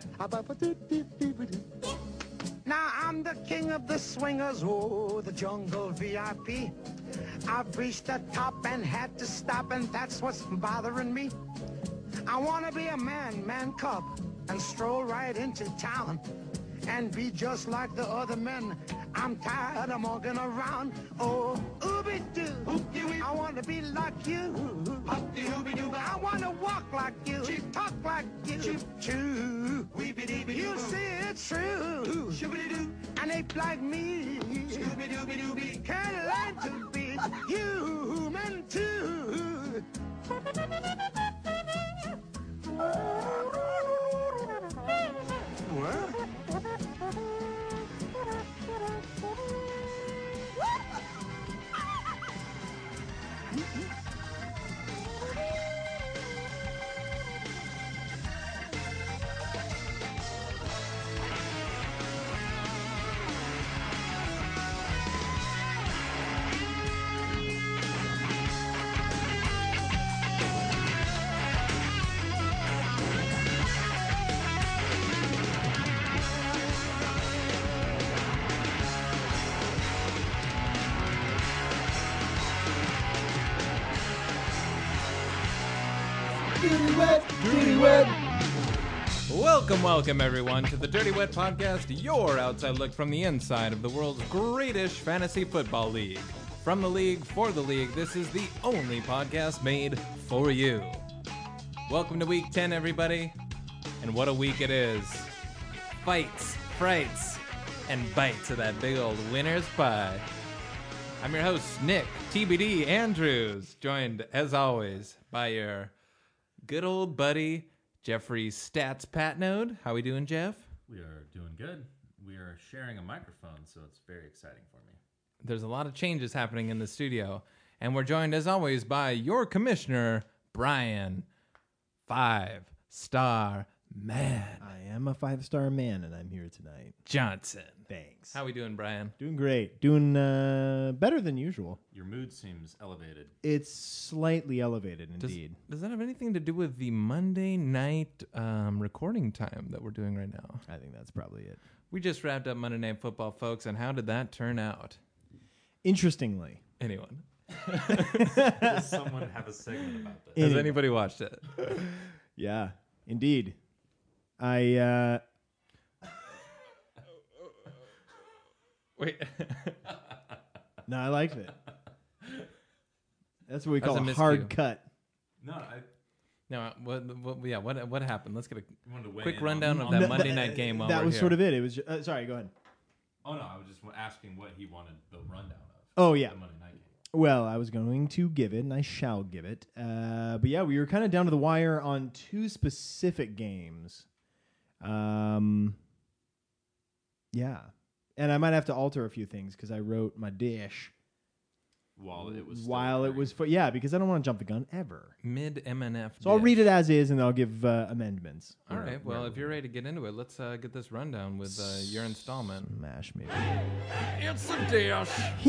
Now I'm the king of the swingers, oh, the jungle VIP. I've reached the top and had to stop, and that's what's bothering me. I want to be a man cub, and stroll right into town and be just like the other men. I'm tired of walking around. Oh, ooby-doo. I want to be like you. I want to walk like you, talk like you. True. You see it's true. An ape like me can learn to be human too. What? Dirty Wet. Welcome everyone to the Dirty Wet Podcast, your outside look from the inside of the world's greatest fantasy football league. From the league, for the league, this is the only podcast made for you. Welcome to week 10, everybody. And what a week it is. Fights, frights, and bites of that big old winner's pie. I'm your host, Nick TBD Andrews, joined, as always, by your good old buddy, Jeffrey Stats Patnode. How we doing, Jeff? We are doing good. We are sharing a microphone, so it's very exciting for me. There's a lot of changes happening in the studio, and we're joined, as always, by your commissioner, Brian, 5-star man. I am a 5-star man, and I'm here tonight. Johnson. Thanks. How we doing, Brian? Doing great. Doing better than usual. Your mood seems elevated. It's slightly elevated, indeed. Does that have anything to do with the Monday night recording time that we're doing right now? I think that's probably it. We just wrapped up Monday Night Football, folks, and how did that turn out? Interestingly. Anyone? Does someone have a segment about this? Has anybody watched it? Yeah, indeed. I Wait. No, I liked it. That's what we call a miscue. hard cut. No, No, what happened? Let's get a wanted to weigh quick in rundown on- of that Monday night game while That we're was here. sort of it. It was. Sorry, go ahead. Oh, no, I was just asking what he wanted the rundown of. Oh, yeah. The Monday night game. Well, I was going to give it, and I shall give it. But yeah, we were kind of down to the wire on two specific games. Yeah. And I might have to alter a few things because I wrote my dish While it was yeah, because I don't want to jump the gun ever. Mid MNF. So I'll read it as is, and I'll give amendments. All right. Well, if you're ready to get into it, let's get this rundown with your installment. Smash me. It's a dish.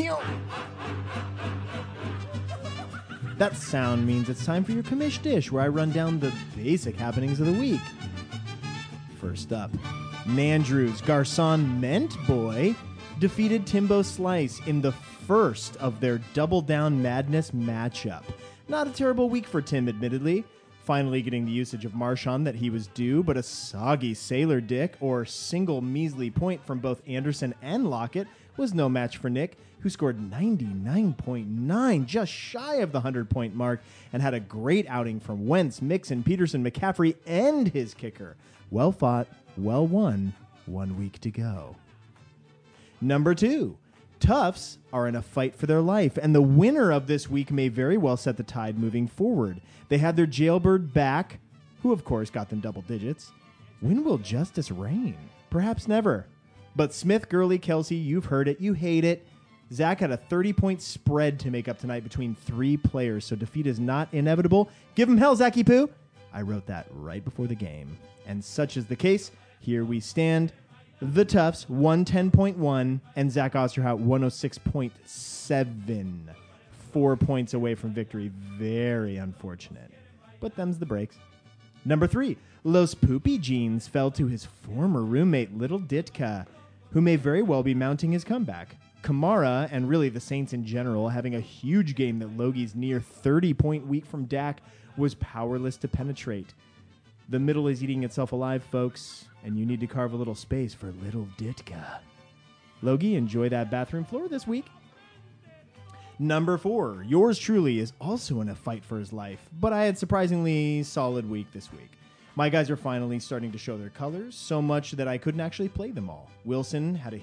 That sound means it's time for your commish dish, where I run down the basic happenings of the week. First up, Nandrew's Garcon Ment Boy defeated Timbo Slice in the first of their Double Down Madness matchup. Not a terrible week for Tim, admittedly. Finally getting the usage of Marshawn that he was due, but a soggy Sailor Dick or single measly point from both Anderson and Lockett was no match for Nick, who scored 99.9, just shy of the 100-point mark, and had a great outing from Wentz, Mixon, Peterson, McCaffrey, and his kicker. Well fought, well won, 1 week to go. Number 2. Tufts are in a fight for their life, and the winner of this week may very well set the tide moving forward. They had their jailbird back, who of course got them double digits. When will justice reign? Perhaps never. But Smith, Gurley, Kelsey, you've heard it, you hate it. Zach had a 30-point spread to make up tonight between 3 players, so defeat is not inevitable. Give him hell, Zachy Poo! I wrote that right before the game. And such is the case. Here we stand. The Tufts 110.1 and Zach Osterhout 106.7. 4 points away from victory. Very unfortunate. But them's the breaks. Number 3, Los Poopy Jeans fell to his former roommate, Little Ditka, who may very well be mounting his comeback. Kamara, and really the Saints in general, having a huge game that Logie's near 30-point week from Dak was powerless to penetrate. The middle is eating itself alive, folks, and you need to carve a little space for Little Ditka. Logie, enjoy that bathroom floor this week. Number 4, yours truly is also in a fight for his life, but I had surprisingly solid week this week. My guys are finally starting to show their colors, so much that I couldn't actually play them all. Wilson and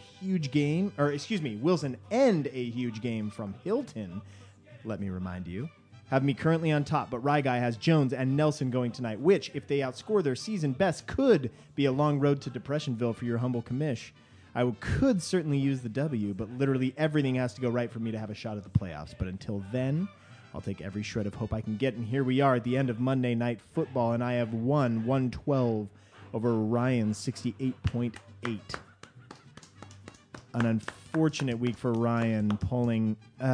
a huge game from Hilton, let me remind you, have me currently on top, but Rye Guy has Jones and Nelson going tonight, which, if they outscore their season best, could be a long road to Depressionville for your humble commish. I could certainly use the W, but literally everything has to go right for me to have a shot at the playoffs. But until then, I'll take every shred of hope I can get. And here we are at the end of Monday Night Football, and I have won 112 over Ryan's 68.8. An unfortunate week for Ryan, pulling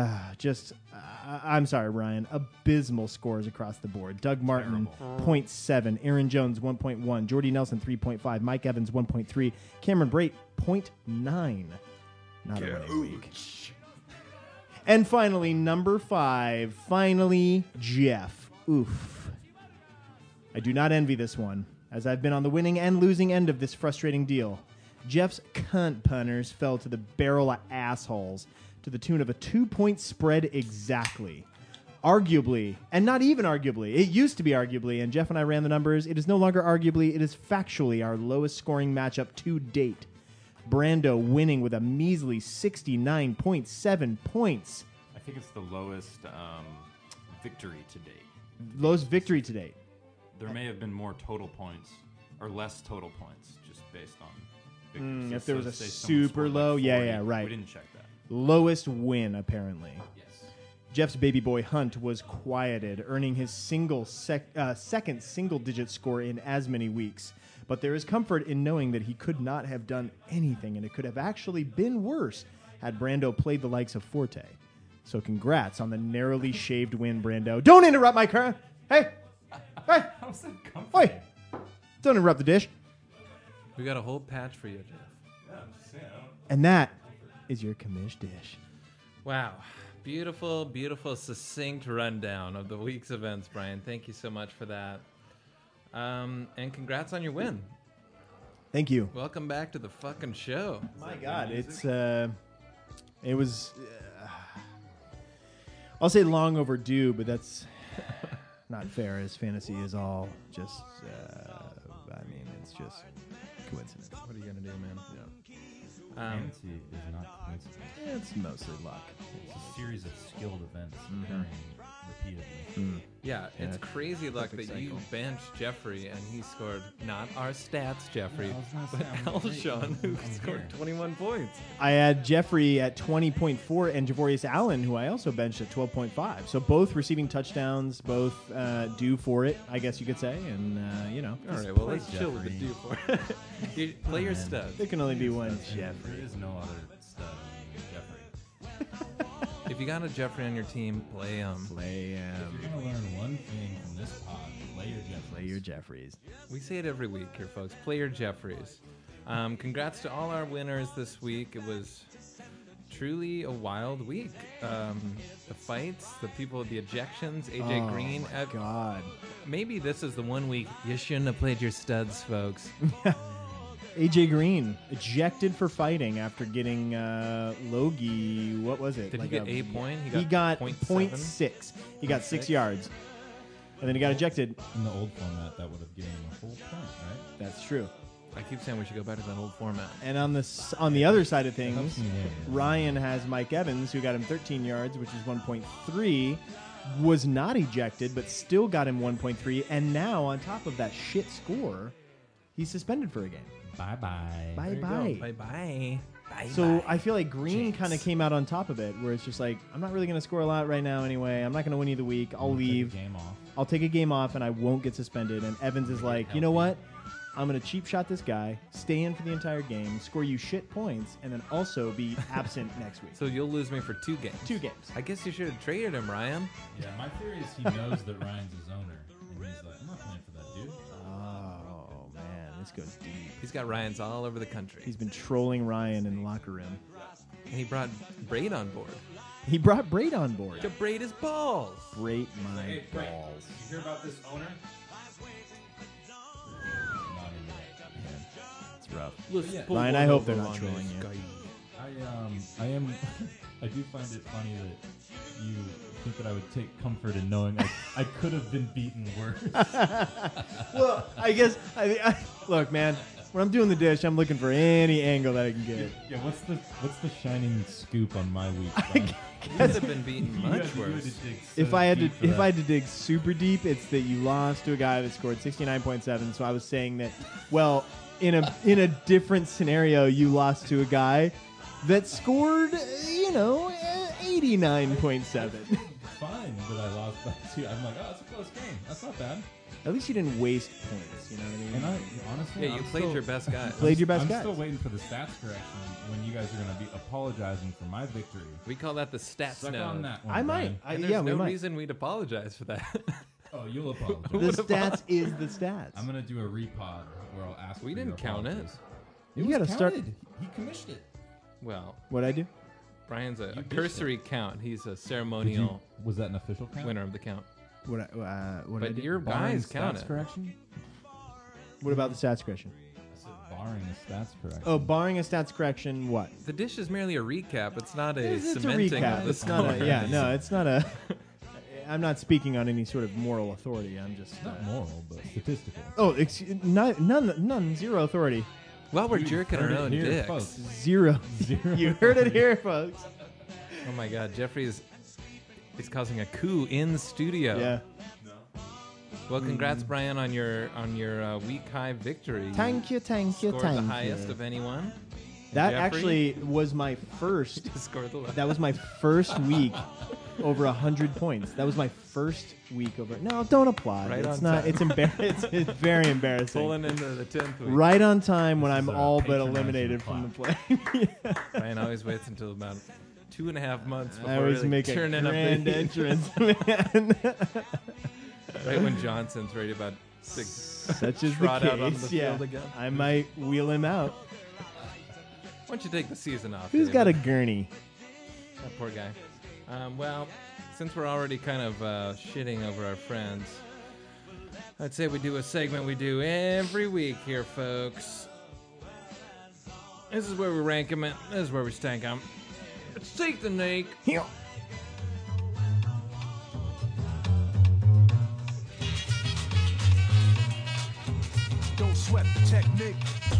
I'm sorry, Ryan, abysmal scores across the board. Doug Martin, 0.7. Aaron Jones, 1.1. Jordy Nelson, 3.5. Mike Evans, 1.3. Cameron Brate, 0.9. Not a winning week. And finally, number 5, Jeff. Oof. I do not envy this one, as I've been on the winning and losing end of this frustrating deal. Jeff's cunt punters fell to the barrel of assholes to the tune of a 2-point spread exactly. Arguably, and not even arguably, it used to be arguably, and Jeff and I ran the numbers, it is no longer arguably, it is factually our lowest scoring matchup to date. Brando winning with a measly 69.7 points. I think it's the lowest victory to date. Lowest victory to date. There may have been more total points or less total points just based on victories. If there was a say someone super scored low, 40, right. We didn't check that. Lowest win, apparently. Yes. Jeff's baby boy Hunt was quieted, earning his second single-digit score in as many weeks. But there is comfort in knowing that he could not have done anything, and it could have actually been worse had Brando played the likes of Forte. So congrats on the narrowly shaved win, Brando. Don't interrupt my car. Hey! How's that comforting? Oi! Don't interrupt the dish. We got a whole patch for you, Jeff. Yeah, I'm just saying. And that is your commish dish. Wow. Beautiful, beautiful, succinct rundown of the week's events, Brian. Thank you so much for that. And congrats on your win. Thank you. Welcome back to the fucking show. My God, it was, I'll say long overdue, but that's not fair, as fantasy is all just, it's just coincidence. What are you going to do, man? Fantasy is not coincidence. It's mostly luck. It's a series of skilled events occurring repeatedly. Yeah, it's crazy luck that Perfect you cycle. benched Jeffrey and he scored not our stats, Jeffrey, Yeah, I was gonna but say, I'm great. Alshon, who I'm scored here. 21 points. I had Jeffrey at 20.4 and Javorius Allen, who I also benched at 12.5. So both receiving touchdowns, both due for it, I guess you could say. And, All right, well, play let's chill with the Jeffrey. due for it. You play your studs. there can only be one There Jeffrey. is no other stud than Jeffrey. If you got a Jeffrey on your team, play him. Play If you're gonna learn one thing from this pod, play your Jeffrey. Play your Jeffreys. We say it every week here, folks. Play your Jeffreys. Congrats to all our winners this week. It was truly a wild week. The fights, the people, the ejections, AJ Green. Oh, God. Maybe this is the one week you shouldn't have played your studs, folks. AJ Green ejected for fighting after getting Logie. What was it? Did he get a point? He got 0.7? 0.6. He got 6 yards, and then he got ejected. In the old format, that would have given him a full point, right? That's true. I keep saying we should go back to that old format. And on the other side of things, Helps me win. Ryan has Mike Evans, who got him 13 yards, which is 1.3. Was not ejected, but still got him 1.3. And now, on top of that shit score, he's suspended for a game. Bye-bye. Bye-bye. Bye-bye. So I feel like Green kind of came out on top of it, where it's just like, I'm not really going to score a lot right now anyway. I'm not going to win you the week. I'll leave. Game off. I'll take a game off, and I won't get suspended. And Evans is like, you know what? I'm going to cheap shot this guy, stay in for the entire game, score you shit points, and then also be absent next week. So you'll lose me for 2 games. 2 games. I guess you should have traded him, Ryan. Yeah, my theory is he knows that Ryan's his owner, and he's like, I'm not playing for that dude. this goes deep. He's got Ryans all over the country. He's been trolling Ryan in the locker room. And he brought Braid on board He brought Braid on board. to braid his balls. Braid my Hey, Frank, balls. you hear about this owner? Not in there. It's rough. Yeah. Ryan, I hope they're not trolling you. I do find it funny that you think that I would take comfort in knowing I could have been beaten worse. Well, I guess look, man. When I'm doing the dish, I'm looking for any angle that I can get. Yeah, what's the shining scoop on my week? He could have been beaten much worse. If I had to dig super deep, it's that you lost to a guy that scored 69.7. So I was saying that, well, in a different scenario, you lost to a guy that scored, 89.7. Fine that I lost by 2. I'm like, oh, it's a close game. That's not bad. At least you didn't waste points. You know what I mean? And I honestly, Yeah, you played your best guy. Played your best I'm guys. still waiting for the stats correction when you guys are going to be apologizing for my victory. We call that the stats Suck node. on that one. I might. Brian. And there's we no might. reason we'd apologize for that. Oh, you'll apologize. The stats is the stats. I'm going to do a repod where I'll ask We for didn't your count it. apologies. You was gotta start- counted. He commissioned it. Well, What'd I do? Brian's a You bitched cursory count. He's a Did ceremonial was that an official count? winner of the count. What did I But do? your Barring guys count stats it. correction? What about the stats correction? I said barring a stats correction. Oh, barring a stats correction, what? The dish is merely a recap. It's not a It's a cementing recap. of the It's not a, score. yeah, no, it's not a. I'm not speaking on any sort of moral authority. I'm just. Not moral, but statistical. Oh, none, zero authority. While we're You jerking our heard it own here, dicks. folks. Zero. Zero. You heard it here, folks. Oh my God, Jeffrey's causing a coup in studio. Yeah. Well, congrats, Brian, on your week high victory. Thank you, thank you, Scored thank the you. highest of anyone. That Jeffrey? actually was my first. Scored the lowest. That was my first week over 100 points. That was my first week over. No, don't apply. Right it's on not. time. It's embarrassing. It's very embarrassing. Pulling into the 10th week. Right on time when This I'm is a all but patronizing eliminated from the play. Brian always waits until about 2.5 months before I always really make a turning grand up the entrance, man. Right when Johnson's ready about to Such is the trot out onto case. the Yeah, field again. I might wheel him out. Why don't you take the season off? Who's David? got a gurney? That poor guy. Well, since we're already kind of shitting over our friends, I'd say we do a segment we do every week here, folks. This is where we rank them. This is where we stank them. Let's take the Nake. Don't sweat the technique.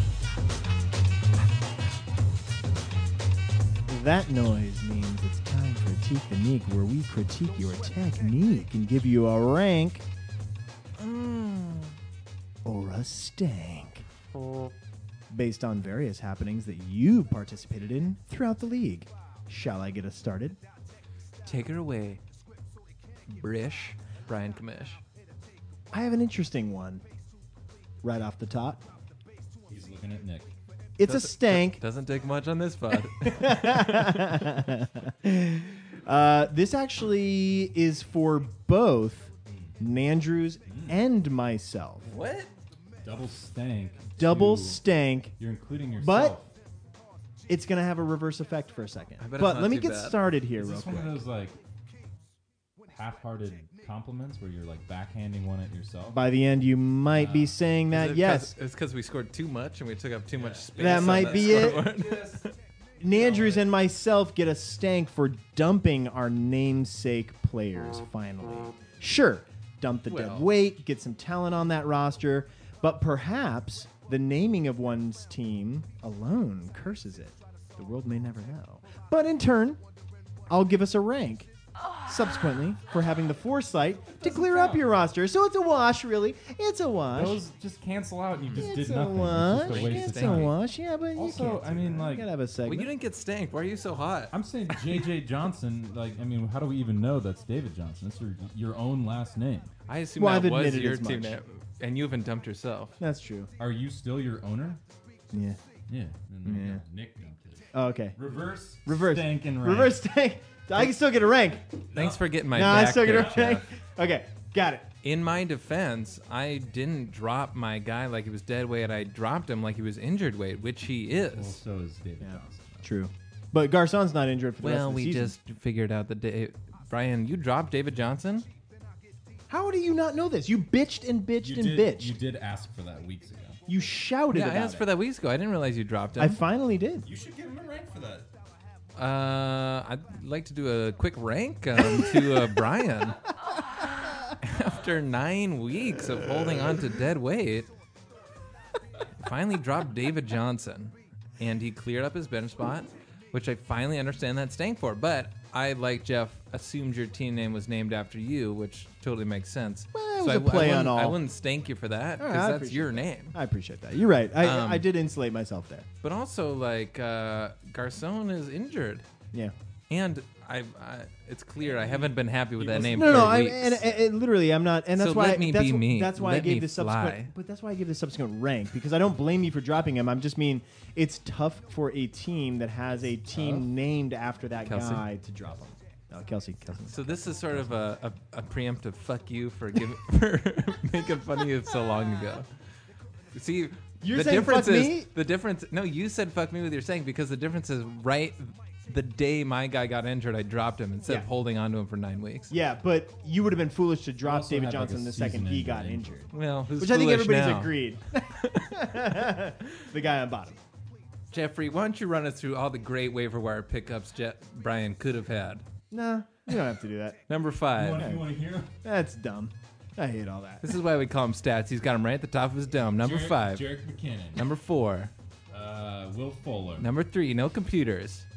That noise means it's time for Critique the Neek, where we critique your technique and give you a rank or a stank based on various happenings that you participated in throughout the league. Shall I get us started? Take her away, Brish. Brian Kamish. I have an interesting one right off the top. He's looking at Nick. It's a stank. Doesn't take much on this pod. This actually is for both Nandrews and myself. What? Double stank. Double Two. stank. You're including yourself. But it's going to have a reverse effect for a second. I bet it's But not let me too get bad. started here Is real this one quick. of those like half-hearted compliments where you're like backhanding one at yourself? By the end, you might be saying that, yes. It's because we scored too much and we took up too much space. That on might be it. scoreboard. Nandrews and myself get a stank for dumping our namesake players, finally. Sure, dump the dead Well. weight, get some talent on that roster, but perhaps the naming of one's team alone curses it. The world may never know. But in turn, I'll give us a rank subsequently for having the foresight to clear up your roster. So it's a wash, really. It's a wash. Those just cancel out and you just It's did a nothing. wash. It's just a waste It's of a time. wash. Yeah, but Also, you can't I mean, do that. like- you gotta have a Well, segment. you didn't get stanked. Why are you so hot? I'm saying J.J. Johnson. Like, I mean, how do we even know that's David Johnson? That's your own last name. I assume Well, that I've was admitted your as team much. name, and you even dumped yourself. That's true. Are you still your owner? Yeah. Yeah. Yeah. Nick dumped it. Oh, okay. Reverse Stank and rank. Reverse stank. I can still get a rank. Thanks for getting my No, I back still get there, a rank. Jeff. Okay. Got it. In my defense, I didn't drop my guy like he was dead weight. I dropped him like he was injured weight, which he is. Well, so is David Johnson. True. But Garcon's not injured for the rest Well, of the we season. just figured out that Brian, you dropped David Johnson? How do you not know this? You bitched and bitched and bitched. You did ask for that weeks ago. You shouted Yeah, I about asked it. for that weeks ago. I didn't realize you dropped him. I finally did. You should give him a rank for that. I'd like to do a quick rank to Brian. After 9 weeks of holding on to dead weight, finally dropped David Johnson, and he cleared up his bench spot, which I finally understand that stank for. But I, like Jeff, assumed your team name was named after you, which totally makes sense. Well, it was a play on all. I wouldn't stank you for that All right, because I that's appreciate your that. name. I appreciate that. You're right. I did insulate myself there. But also, like, Garcon is injured. Yeah. And it's clear I haven't been happy with that name No, for no, weeks. and literally, I'm not, and that's So why. let me that's be wh- me. That's why Let I gave me the subsequent. fly. But that's why I gave the subsequent rank because I don't blame you for dropping him. I'm just mean it's tough for a team that has a team named after that Kelsey? guy to drop him. No, Kelsey. So this is sort of a preemptive fuck you for for making fun of you so long ago. See, You're the saying difference fuck is me? the difference. No, you said fuck me with your saying because the difference is right. The day my guy got injured, I dropped him instead of Yeah. holding on to him for 9 weeks. Yeah, but you would have been foolish to drop also David had, like, Johnson a the second he season-ending got injury. injured, Well, who's which I think foolish everybody's now? agreed. The guy on bottom. Jeffrey, why don't you run us through all the great waiver wire pickups Brian could have had? Nah, you don't have to do that. Number You 5. want to hear? That's dumb. I hate all that. This is why we call him stats. He's got him right at the top of his dome. Number 5. Jarek McKinnon. Number 4. Will Fuller. Number 3. No computers.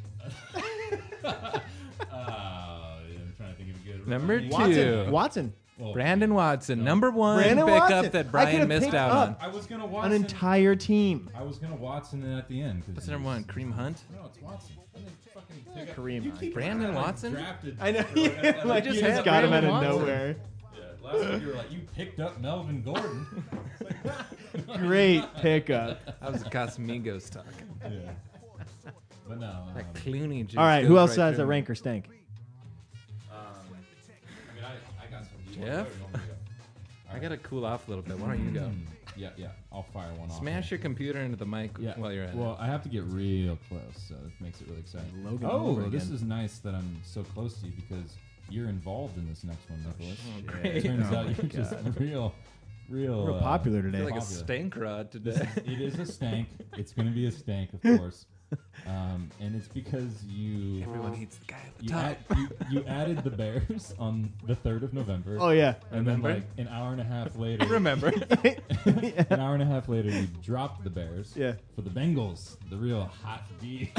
I'm trying to think of a good Number running. two. Watson. Well, Brandon Watson. Number 1 Brandon pickup Watson. that I Brian could've missed picked out up on. I was gonna An Watson. entire team. I was gonna Watson at the end. What's number 1? Kareem Hunt? No, it's Watson. I didn't fucking pick up- Kareem You Hunt. keep Brandon like, Watson? Drafted I know. or- Like just you had just got him out Brandon of Watson. nowhere. Yeah, last week you were like, you picked up Melvin Gordon. Great pickup. That was Casamigos talking. Yeah. But no. That Clooney juice All right, goes who else right has through a me. rank or stank? I mean, I got some. Do you Jeff? want to go or you want me to go? I gotta cool off a little bit. Why don't you go? Yeah. I'll fire one off. Smash your computer into the mic Yeah. while you're at Well, I have to get real close, so it makes it really exciting. Logan oh, over this again. is nice that I'm so close to you because you're involved in this next one, Nicholas. great. Turns Oh out my you're just God. real popular it. I today. feel like a Popular. stank rod This today. is- it is a stank. It's going to be a stank, of course. And it's because you Everyone hates the guy at the you, top. you added the Bears on the 3rd of November. Oh yeah. And then Remember? like an hour and a half later, Remember? an hour and a half later, you dropped the Bears Yeah. for the Bengals, the real hot D.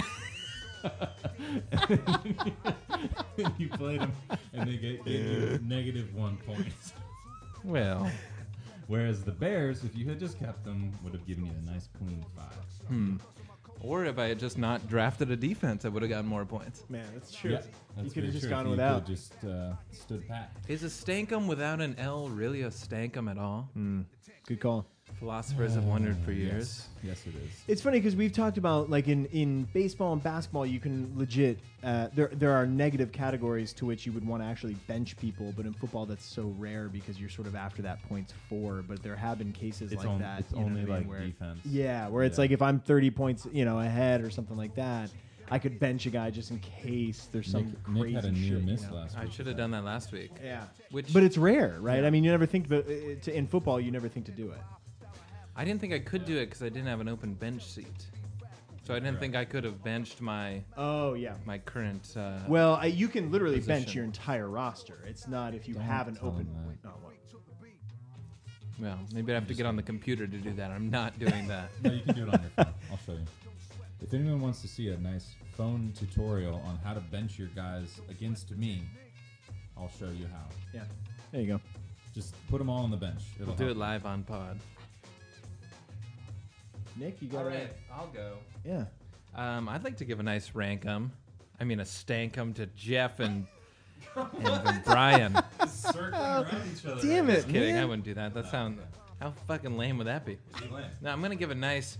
You played them, and they gave you -1 point. Well, Whereas the Bears, if you had just kept them, would have given you a nice clean 5. or if I had just not drafted a defense, I would have gotten more points. Man, that's true. Yeah, You that's could have very just true. gone You without. could've just stood pat. Is a stankum without an L really a stankum at all? Good call. Philosophers have wondered for years. Yes, it is. It's funny because we've talked about like in baseball and basketball, you can legit there are negative categories to which you would want to actually bench people, but in football that's so rare because you're sort of after that points for. But there have been cases It's like that. It's you know only what I mean, like where, defense. Yeah, where it's Yeah. like if I'm 30 points, ahead or something like that, I could bench a guy just in case there's some Nick crazy had a near shit. miss you know? last I week. should have done that last week. Yeah, Which but it's rare, right? Yeah. I mean, you never think about in football. You never think to do it. I didn't think I could do it because I didn't have an open bench seat. So I didn't think I could have benched my Oh yeah. current. Well, you can literally bench Position. your entire roster. It's not if you Don't have an tell open. him Oh, what? Well, maybe I have to get on the computer to do that. I'm not doing that. No, you can do it on your phone. I'll show you. If anyone wants to see a nice phone tutorial on how to bench your guys against me, I'll show you how. Yeah. There you go. Just put them all on the bench. It'll We'll do help. it live on pod. Nick, you got it. I'll go. Yeah. I'd like to give a nice rankum. I mean, a stankum to Jeff and Brian. Circling around each other. Damn it, Just kidding. I man. wouldn't do that. That sounds. How fucking lame would that be? No, I'm gonna give a nice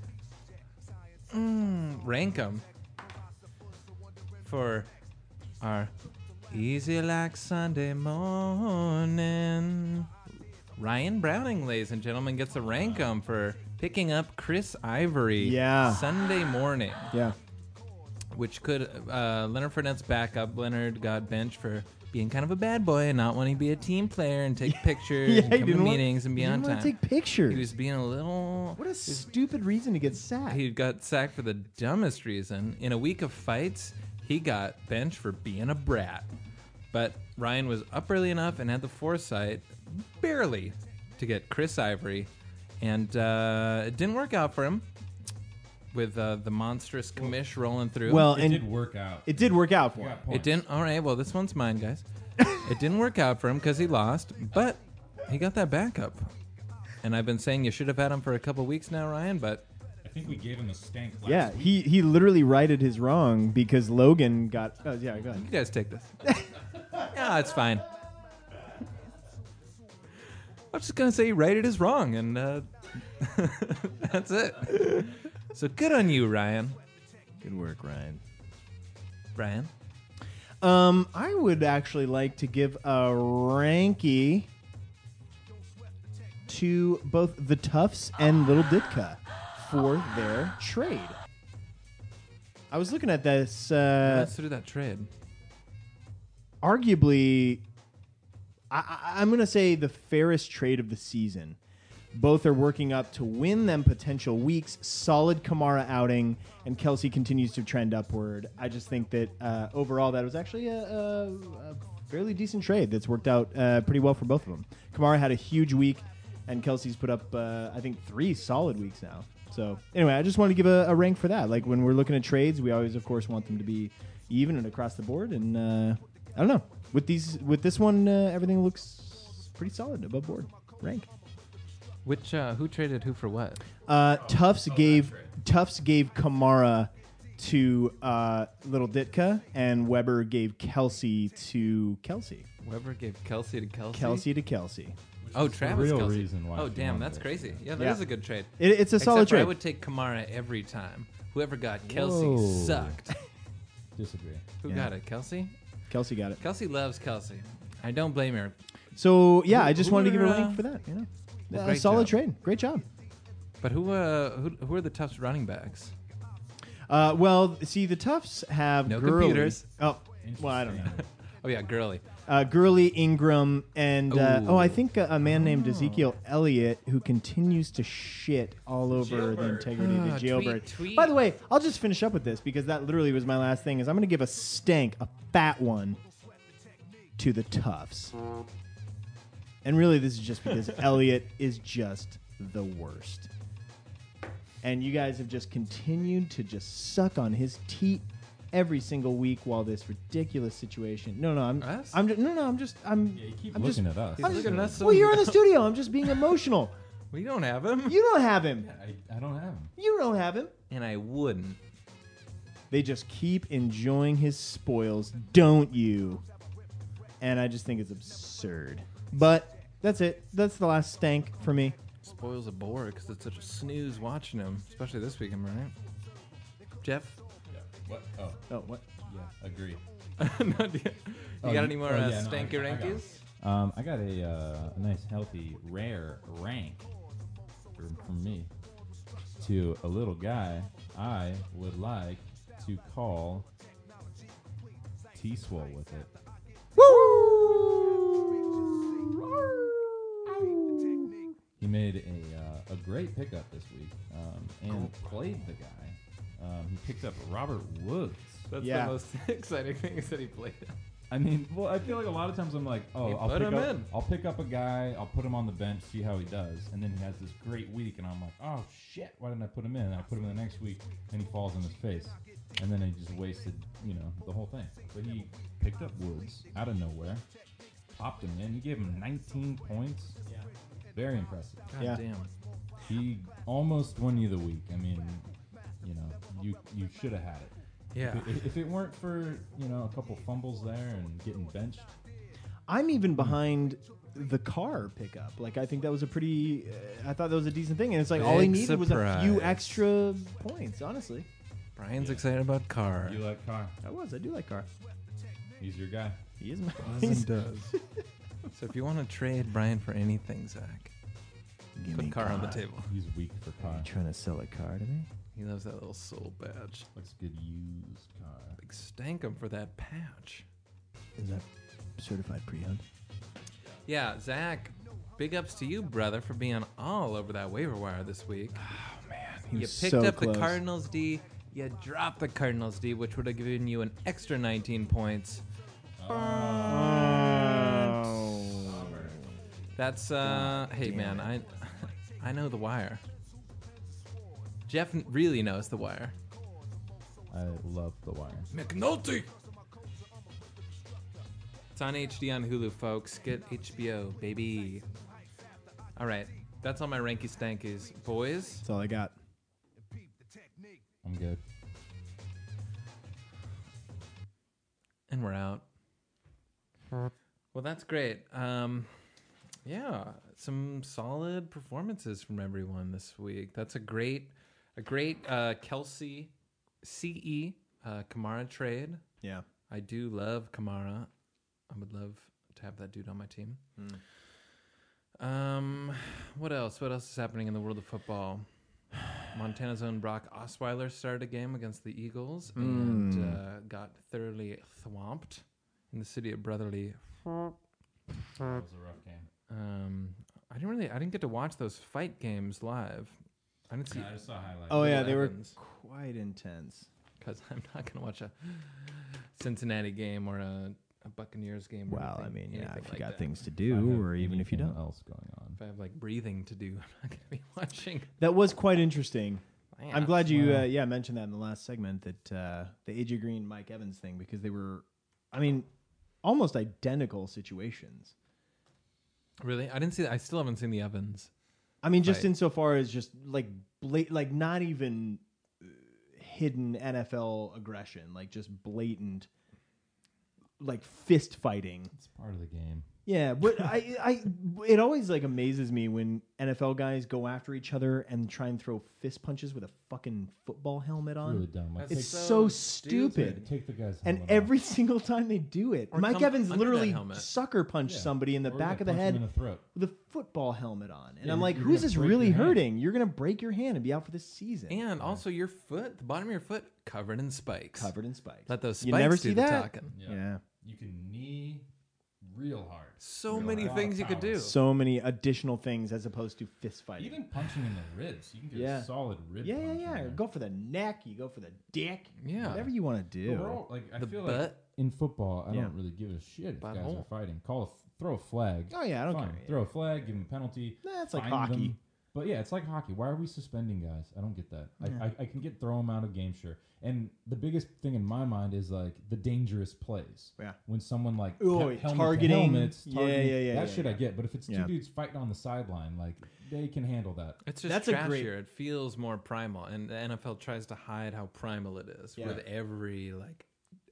rankum for our Easy like Sunday morning. Ryan Browning, ladies and gentlemen, gets a rankum for picking up Chris Ivory Sunday morning. Yeah. Which could Leonard Fournette's backup. Leonard got benched for being kind of a bad boy and not wanting to be a team player and take pictures and come to meetings and be on time. He didn't want to take pictures. He was being a little... What a stupid reason to get sacked. He got sacked for the dumbest reason. In a week of fights, he got benched for being a brat. But Ryan was up early enough and had the foresight, barely, to get Chris Ivory. And it didn't work out for him with the monstrous commish rolling through. Well, It did work out. It did work out for You him. got points. It didn't. All right, well, this one's mine, guys. It didn't work out for him because he lost, but he got that backup. And I've been saying you should have had him for a couple weeks now, Ryan, but... I think we gave him a stank last Yeah, week. he literally righted his wrong because Logan got... Oh, yeah, go ahead. You guys take this. Yeah, it's fine. I'm just going to say he righted his wrong, and that's it. So good on you, Ryan. Good work, Ryan. Brian? I would actually like to give a ranky to both the Tufts and Little Ditka for their trade. I was looking at this. Let's do that trade. Arguably, I'm going to say the fairest trade of the season. Both are working up to win them potential weeks. Solid Kamara outing, and Kelsey continues to trend upward. I just think that overall that was actually a fairly decent trade that's worked out pretty well for both of them. Kamara had a huge week, and Kelsey's put up, I think, 3 solid weeks now. So anyway, I just wanted to give a rank for that. Like when we're looking at trades, we always, of course, want them to be even and across the board. And I don't know. With this one, everything looks pretty solid, above board. Rank. Which who traded who for what? Tufts gave Kamara to Little Ditka, and Weber gave Kelsey to Kelsey. Weber gave Kelsey to Kelsey. Kelsey to Kelsey. Oh, the Travis real Kelsey. reason why Oh, she damn, wanted that's it. crazy. Yeah, that Yeah. is a good trade. It's a solid Except for trade. I would take Kamara every time. Whoever got Kelsey Whoa. sucked. Disagree. Who Yeah. got it? Kelsey? Kelsey got it. Kelsey loves Kelsey. I don't blame her. So yeah, I Who- just who wanted to give a are, rank for that. You know, well, a great solid job. trade. Great job. But who are the Tufts running backs? Well, see, the Tufts have No Gurley. computers. Oh, well, I don't know. Oh yeah, Gurley. Gurley, Ingram, and Ooh. I think a man named Ezekiel Elliott who continues to shit all over the integrity of the jailbird. Tweet. By the way, I'll just finish up with this because that literally was my last thing. Is I'm going to give a fat one, to the Tufts, and really this is just because Elliott is just the worst, and you guys have just continued to just suck on his teat every single week while this ridiculous situation. No, Us? I'm Yeah, you keep I'm looking just- at us. He's looking at us. well, you're in the studio. I'm just being emotional. We don't have him. You don't have him. I don't have him. You don't have him. And I wouldn't. They just keep enjoying his spoils, don't you? And I just think it's absurd. But that's it. That's the last stank for me. Spoils a bore because it's such a snooze watching him, especially this weekend, right? Jeff? Yeah. What? Oh, Oh, what? yeah. Agree. No, do you Oh, got any more yeah, no, stanky I got rankies? it. I got a nice, healthy, rare rank from me to a little guy I would like to call T-Swole with it. He made a great pickup this week and played the guy. He picked up Robert Woods. That's Yeah. the most exciting thing is that he played it. I mean, well, I feel like a lot of times I'm like, oh, You I'll put pick him up, in. I'll pick up a guy, I'll put him on the bench, see how he does, and then he has this great week, and I'm like, oh shit, why didn't I put him in? And I put him in the next week, and he falls on his face, and then he just wasted, the whole thing. But he picked up Woods out of nowhere, popped him in, he gave him 19 points. Very impressive. God Yeah. damn. He almost won you the week. I mean, you should have had it. Yeah. If it weren't for a couple fumbles there and getting benched. I'm even behind the car pickup. Like, I think that was a pretty... I thought that was a decent thing. And it's like all he Big needed was a few surprise. extra points, honestly. Brian's excited about Carr. You like Carr? I do like car. He's your guy. He is my does. So if you want to trade Brian for anything, Zach, Give put me car on the car. table. He's weak for car. You trying to sell a car to me? He loves that little soul badge. Looks good used car. Big stank him for that patch. Is that certified pre-owned? Yeah, Zach, big ups to you, brother, for being all over that waiver wire this week. Oh man, he You was picked so up close. the Cardinals D. You dropped the Cardinals D, which would have given you an extra 19 points. Oh. That's hey damn man, I know the wire. Jeff really knows the wire. I love the wire. McNulty. It's on HD on Hulu, folks. Get HBO, baby. All right, that's all my ranky stankies, boys. That's all I got. I'm good. And we're out. Well, that's great. Yeah, some solid performances from everyone this week. That's a great Kelsey CE Kamara trade. Yeah. I do love Kamara. I would love to have that dude on my team. What else? What else is happening in the world of football? Montana's own Brock Osweiler started a game against the Eagles and got thoroughly swamped in the city of Brotherly. That was a rough game. I didn't get to watch those fight games live. I didn't see I just saw highlights. Oh yeah, Little they Evans. were quite intense. because I'm not going to watch a Cincinnati game or a Buccaneers game. Or Well, I anything- mean, yeah, anything if you like got that. things to If I do, have or even if you anything don't. else going on. If I have like breathing to do, I'm not going to be watching. That was quite interesting. Man, I'm glad you, Well- mentioned that in the last segment, that the AJ Green, Mike Evans thing, because they were, I mean, almost identical situations. Really, I didn't see that. I still haven't seen the Evans. I mean, just Right. insofar as just like like not even hidden NFL aggression, like just blatant, like fist fighting. It's part of the game. Yeah, but it always like amazes me when NFL guys go after each other and try and throw fist punches with a fucking football helmet It's on. really dumb. Like, That's It's take, so stupid. stupid. take the guy's And helmet every off. single time they do it, Or Mike come Evans under that literally helmet. sucker punched Yeah. somebody in the Or, back like, of the punch him head in the throat. with a football helmet on. And Yeah, I'm like, you're who's gonna this break really your hand. hurting? You're going to break your hand and be out for this season. And also your foot, the bottom of your foot, covered in spikes. Covered in spikes. Let those spikes You never do see the that? talking. Yeah. You can knee real hard. So Real many hard. things you could do. So many additional things as opposed to fist fighting. Even punching in the ribs. You can get Yeah. a solid rib yeah, punch in yeah. there. Go for the neck. You go for the dick. Yeah. Whatever you want to But do. we're all, like, I The feel like butt. in football, I Yeah. don't really give a shit if guys Butthole. are fighting. Throw a flag. Oh, yeah, I don't Fine. care. Throw a flag, give them a penalty. Nah, it's like fine hockey. them. But yeah, it's like hockey. Why are we suspending guys? I don't get that. Yeah. I can get throw them out of game, sure. And the biggest thing in my mind is like the dangerous plays. Yeah. When someone like Oh, helmet to targeting. helmets, Yeah, targeting, yeah, that yeah, shit yeah. I get. But if it's Yeah. two dudes fighting on the sideline, like they can handle that. It's just That's a trashier. great- It feels more primal, and the NFL tries to hide how primal it is Yeah. with every like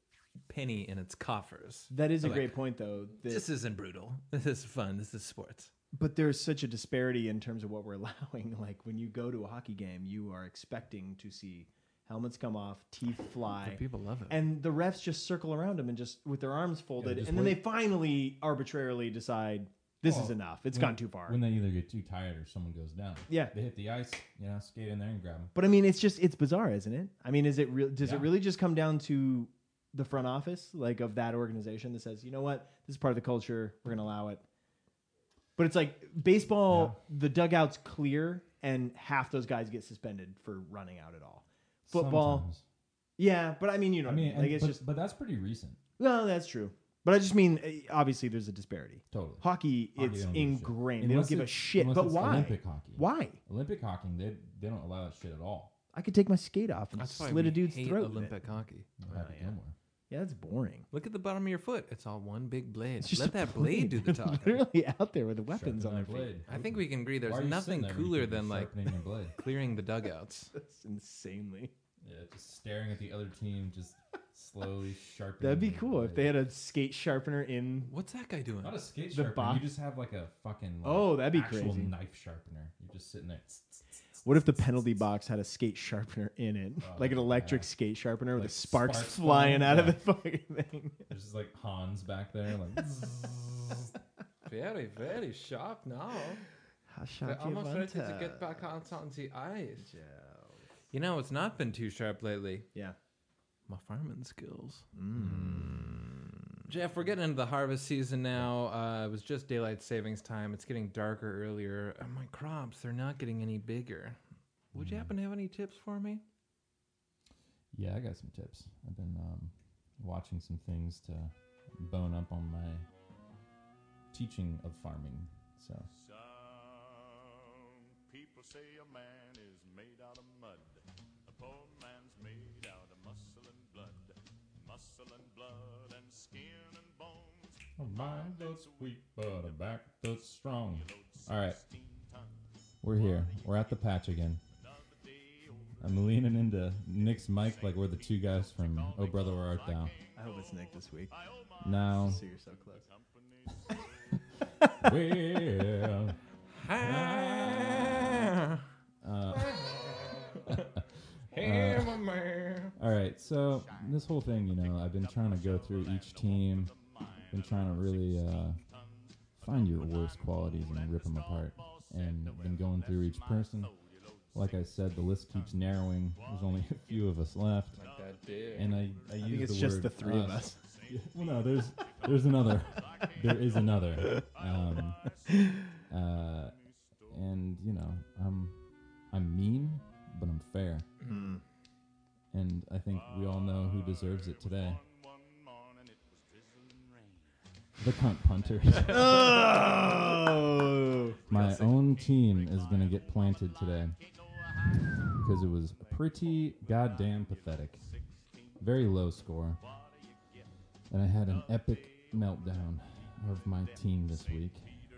penny in its coffers. That is a Like, great point, though. that- This isn't brutal. This is fun. This is sports. But there's such a disparity in terms of what we're allowing. Like when you go to a hockey game, you are expecting to see helmets come off, teeth fly, But people love it. and the refs just circle around them and just with their arms folded, just and then they wait. finally arbitrarily decide this is Well, enough. It's When- gone too far. When they either get too tired or someone goes down. Yeah. They hit the ice, skate in there and grab them. But I mean, it's bizarre, isn't it? I mean, is it real? Does it Yeah. really just come down to the front office, like of that organization that says, you know what, this is part of the culture, we're gonna allow it. But it's like baseball, the dugout's clear, and half those guys get suspended for running out at all. Football, Sometimes. yeah, but I mean, you know, I what I mean, mean, like it's but, just but that's pretty recent. well, that's true. But I just mean, obviously, there's a disparity. Totally. Hockey, Hockey, it's they don't give a shit. ingrained. They Unless don't give a it's- shit. unless But it's why? Olympic hockey. Why? Olympic hockey, they don't allow that shit at all. I could take my skate off and That's why slit we a dude's hate throat. with it. Olympic hockey. Happy yeah. Gilmore. Yeah, that's boring. Look at the bottom of your foot. It's all one big blade. It's just Let a that blade do the They're talking. literally out there with the weapons Sharpen on their that feet. blade. I think we can agree there's Why are you nothing sitting there when you cooler could be than like sharpening your blade? clearing the dugouts. That's insanely. Yeah, just staring at the other team, just slowly sharpening. That'd be their cool if blade. they had a skate sharpener in. What's that guy doing? Not a skate the sharpener. box. You just have like a fucking Oh, that'd be actual crazy. knife sharpener. You're just sitting there. What if the penalty box had a skate sharpener in it, like an electric skate sharpener with Like the sparks sparks flying flying, out of yeah. the fucking thing? There's just like Hans back there, like Very, very sharp now. How They're sharp you almost want ready to to- get back out on the ice. You know, it's not been too sharp lately. Yeah. My farming skills. Jeff, we're getting into the harvest season now. It was just daylight savings time. It's getting darker earlier. And my crops, they're not getting any bigger. Would you happen to have any tips for me? yeah, I got some tips. I've been watching some things to bone up on my teaching of farming. So Some people say a man is made out of mud. A poor man's made out of muscle and blood. Muscle and blood and skin and bones. a mind that's weak, but a back that's strong. All right, we're here. We're at the patch again. I'm leaning into Nick's mic like we're the two guys from Oh Brother Where Art Thou. I hope it's Nick this week. Now, So you're so close. well, Hey, my man. all right. So this whole thing, you know, I've been trying to go through each team, been trying to really find your worst qualities and rip them apart, and been going through each person. Like I said, the list keeps narrowing. There's only a few of us left, That did. and I I use think it's the just word the three of us. us. Yeah, well, no, there's another. There is another. And you know, I'm mean, but I'm fair. And I think we all know who deserves it today. The cunt punter. Oh. My own team is gonna get planted today because it was pretty goddamn pathetic. Very low score. And I had an epic meltdown of my team this week.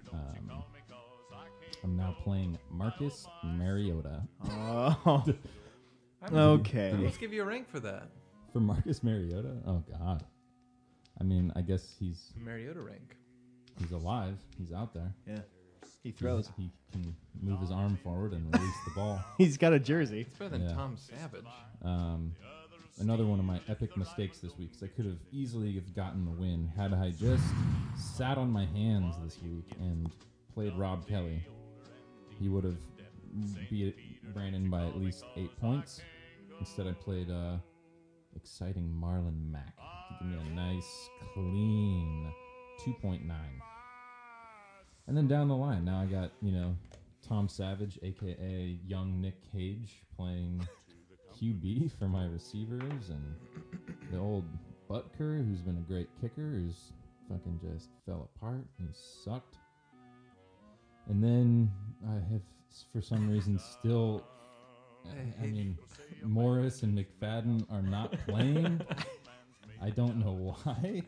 I'm now playing Marcus Mariota. Oh. I'm Okay. Let's give you a rank for that. For Marcus Mariota? Oh, God. I mean, I guess he's Mariota rank. alive. He's out there. Yeah. He throws. He can move his arm forward and release the ball. He's got a jersey. It's better than Yeah. Tom Savage. Another one of my epic mistakes this week, 'cause I could have easily have gotten the win had I just sat on my hands this week and played Rob Kelly. He would have beat Brandon by at least 8 points. Instead, I played exciting Marlon Mack to give me a nice, clean 2.9. And then down the line, now I got, you know, Tom Savage, a.k.a. young Nick Cage, playing QB for my receivers, and the old Butker, who's been a great kicker, who's fucking just fell apart. He sucked. And then I have, for some reason, still... I mean, Morris and McFadden are not playing. I don't know why.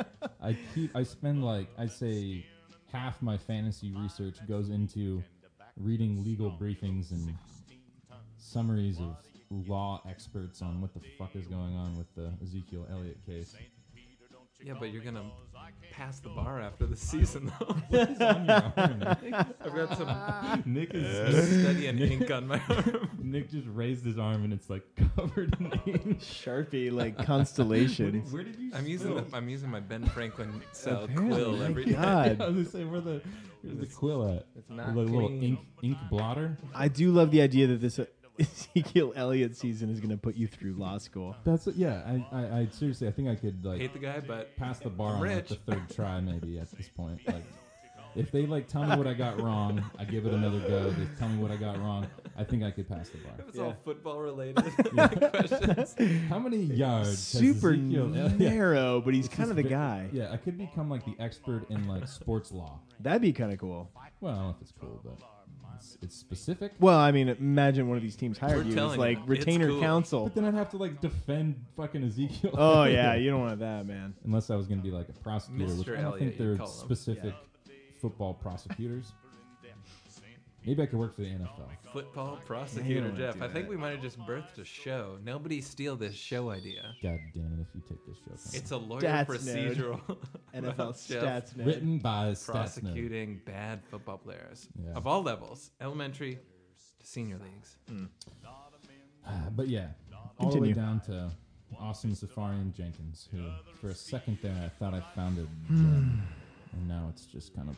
I spend like, I'd say half my fantasy research goes into reading legal briefings and summaries of law experts on what the fuck is going on with the Ezekiel Elliott case. Yeah, but you're gonna pass the bar after the season, though. What's on your arm? I've got some Nick is studying ink on my arm. Nick just raised his arm and it's like covered in ink. Sharpie, like constellation. Where did you? I'm using my Ben Franklin style Apparently, quill my every day. God. I was gonna say where's the quill at? It's not Like a little clean. ink blotter. I do love the idea that this Ezekiel Elliott season is going to put you through law school. That's yeah. I seriously, I think I could like Hate the guy, but pass the bar I'm on like rich. the third try maybe at this point. Like if they like tell me what I got wrong, I give it another go. They tell me what I got wrong, I think I could pass the bar. if it's Yeah. all football related questions. How many yards? has Super Ezekiel Elliott- narrow, but he's It's kind of just the ve- guy. Yeah, I could become like the expert in like sports law. That'd be kind of cool. Well, I don't know if it's cool, but it's specific. Well, I mean, imagine one of these teams hired We're you as telling like you, it's retainer cool. counsel. But then I'd have to like defend fucking Ezekiel. Oh Elliott. yeah, you don't want that, man. Unless I was going to be like a prosecutor, which Mr. I don't think Elliott, you they're call him. specific football prosecutors. Maybe I could work for the NFL. Football You prosecutor don't Jeff. do I think that. we might have just birthed a show. Nobody steal this show idea. God damn it if you take this show from me. It's a lawyer Stats procedural. NFL about Jeff stats. Nerd. Written by Statsnerd. prosecuting bad football players Yeah. of all levels, elementary senior leagues. But yeah, all the way Continue. down to Austin Safarian Jenkins, who for a second there I thought I found a gem, and now it's just kind of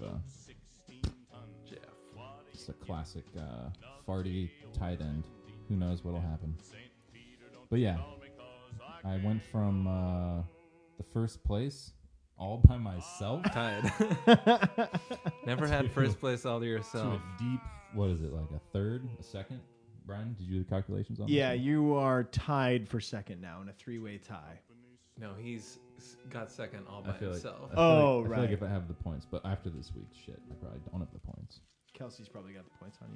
just a classic farty tight end. Who knows what'll happen? But yeah, I went from the first place all by myself Tied. Never had first place all to to yourself. a deep, what is it, like a third, a second? Brian, did you do the calculations on Yeah, that? you are tied for second now in a 3-way tie. No, he's got second all by I feel himself. I feel Oh, I feel right. like if I have the points, but after this week, shit, I probably don't have the points. Kelsey's probably got the points on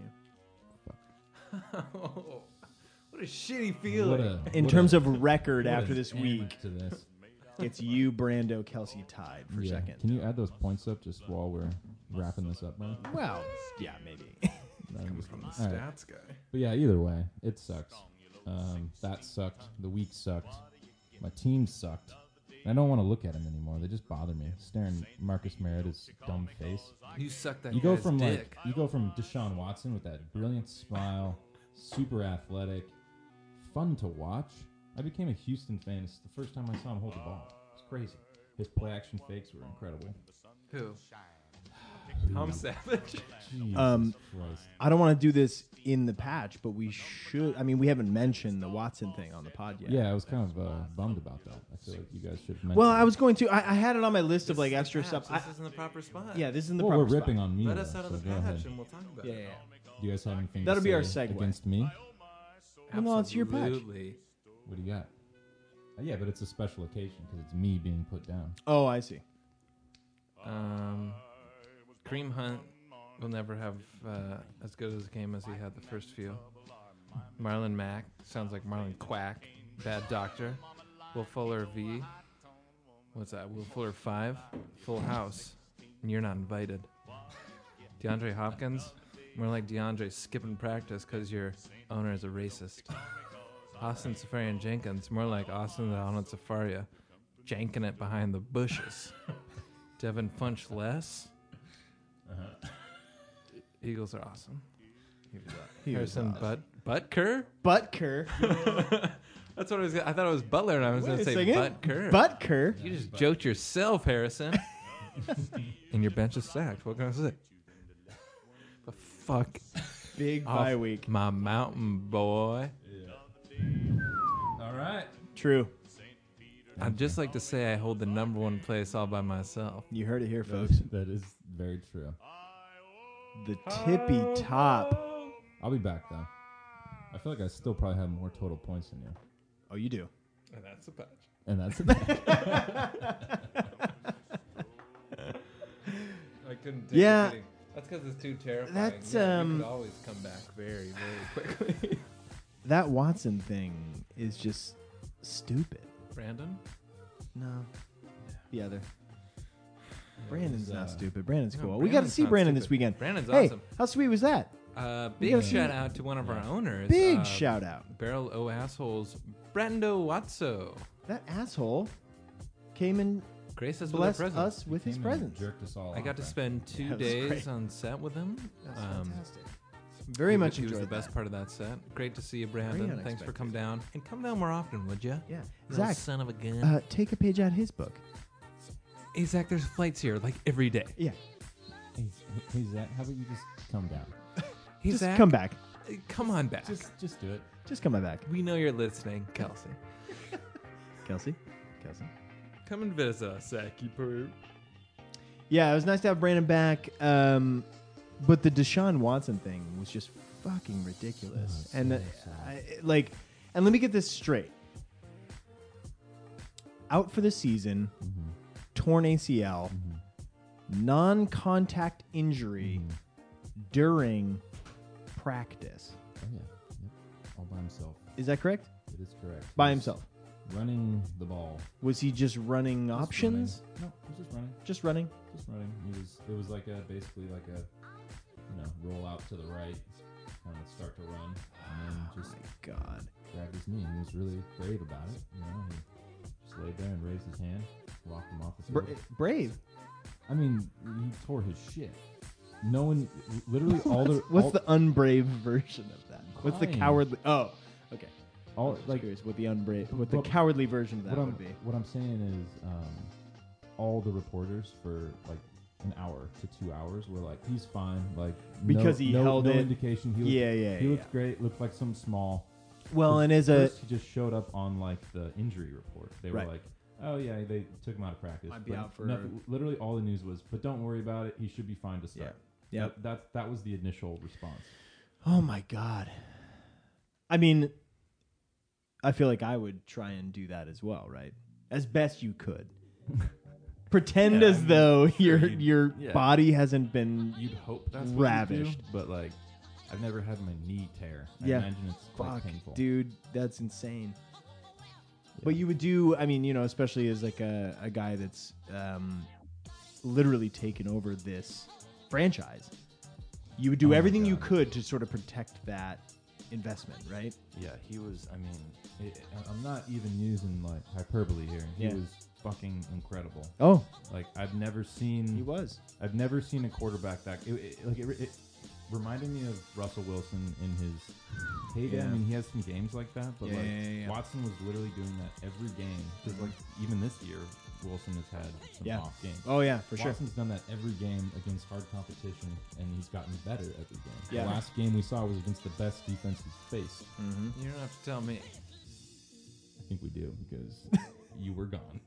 you. What a shitty feeling. In what terms a- of record what after an this end week, to this. it's you, Brando, Kelsey tied for Yeah. second. Can you add those points up just while we're wrapping this up, man? Well, yeah, maybe. From the All right. stats guy. But yeah, either way, it sucks. That sucked. The week sucked. My team sucked. And I don't want to look at him anymore. They just bother me. Staring Marcus Mariot's dumb face. You suck that You go guy's from dick. Deshaun Watson with that brilliant smile, super athletic, fun to watch. I became a Houston fan. It's the first time I saw him hold the ball. It's crazy. His play action fakes were incredible. Who? Tom Savage. Jesus Christ. I don't want to do this in the patch, but we should. I mean, we haven't mentioned the Watson thing on the pod yet. Yeah, I was kind of bummed about that. I feel like you guys should mention Well, I it. was going to. I had it on my list of This like is the extra patch. stuff. This isn't the proper spot. Yeah, this is in the Well, proper we're ripping spot. on me. Let us though, out of so the go patch ahead. and we'll talk about Yeah, it. yeah. Do you guys have anything That'll to be our say segue. against me? Well, no, it's your patch. Absolutely. What do you got? Yeah, but it's a special occasion because it's me being put down. Oh, I see. Kareem Hunt will never have as good as a game as he had the first few. Marlon Mack sounds like Marlon Quack, bad doctor. Will Fuller V. What's that? Will Fuller 5, Full House, and you're not invited. DeAndre Hopkins, more like DeAndre skipping practice because your owner is a racist. Austin Safarian Jenkins, more like Austin the Arnold Safaria, janking it behind the bushes. Devin Funch less. Eagles are awesome. Harrison Butker? Butker. That's what I was. I thought it was Butler, and I was going to say Butker. Butker. You just joked yourself, Harrison. And your bench is stacked. What can I say? The fuck Big off bye week. my mountain boy. All right. True. I'd just like to say I hold the number one place all by myself. You heard it here, folks. That is very true. The tippy top. I'll be back though. I feel like I still probably have more total points than you, Oh, you do. And that's a patch. and that's I couldn't. Yeah. That's because it's too terrifying. That's, You um, could always come back very, very quickly. That Watson thing is just stupid. Brandon. No. The other. Brandon's was, not uh, stupid. Brandon's No, cool. We got to Brandon's see not Brandon stupid. this weekend. Brandon's Hey, awesome. how sweet was that? Big gotta shout see- out to one of our owners. Big shout out. Barrel O Assholes, Brando Watso. That asshole came and Grace us with a blessed present. us with his Came and presence. jerked us all I got off, to right? spend 2 Yeah, it was days great. on set with him. That's Um, fantastic. Very much he was enjoyed the best that. part of that set. Great to see you, Brandon. Thanks for unexpected. coming down. And come down more often, would you? Yeah. Little Zach, son of a gun. take a page out of his book. Hey, Zach, there's flights here like every day. Yeah. Hey Zach, how about you just come down? Hey, Just Zach, come back. Come on back. Just do it. Just come back. We know you're listening, Kelsey. Kelsey? Come and visit us, Zach. You perv. Yeah, it was nice to have Brandon back. But the Deshaun Watson thing was just fucking ridiculous. Oh, And so sad. and let me get this straight. Out for the season, Mm-hmm. torn ACL, non-contact injury during practice. Oh yeah. Yep. All by himself. Is that correct? It is correct. By He was himself. Running the ball. Was he just running Just options? running. No, he was just running. Just running? Just running. It was like basically like a roll out to the right, kind of start to run, and then just God. grabbed his knee. He was really brave about it. He just laid there and raised his hand, walked him off the field. Brave. I mean, he tore his shit. no one, literally all the What's the unbrave version of that? What's the Crying. cowardly? Oh, okay. all Just like curious what the unbrave, what the But- cowardly version of that what would I'm be. what I'm saying is all the reporters for like an hour to 2 hours were like, he's fine, like Because he held no it. indication. He looked, Yeah, he looked great. Looked like some small. Well, and as a First, he just showed up on like the injury report. They were Right. like, oh yeah, they took him out of practice. Might be But out for- literally all the news was, but don't worry about it. He should be fine to start. Yeah. That was the initial response. oh my god. I mean, I feel like I would try and do that as well, right? As best you could. Pretend Yeah, as I mean, though sure, your yeah. body hasn't been You'd hope that's what ravished. you do, but like, I've never had my knee tear. Yeah. I imagine it's quite Fuck, painful. dude, that's insane. But you would do, I mean, especially as like a guy that's literally taken over this franchise, you would do Oh my everything you God. could to sort of protect that investment, right? Yeah, he was. I mean, I'm not even using like hyperbole here. He Yeah. was fucking incredible. Oh, Like I've never seen. he was. I've never seen a quarterback that it reminded me of Russell Wilson in his heyday. Yeah. I mean, he has some games like that, but Yeah, yeah. Watson was literally doing that every game. Because like even this year, Wilson has had some Yeah. off games. Oh yeah, for sure. Watson's done that every game against hard competition, and he's gotten better every game. Yeah. The last game we saw was against the best defense he's faced. Mm-hmm. You don't have to tell me. I think we do because you were gone.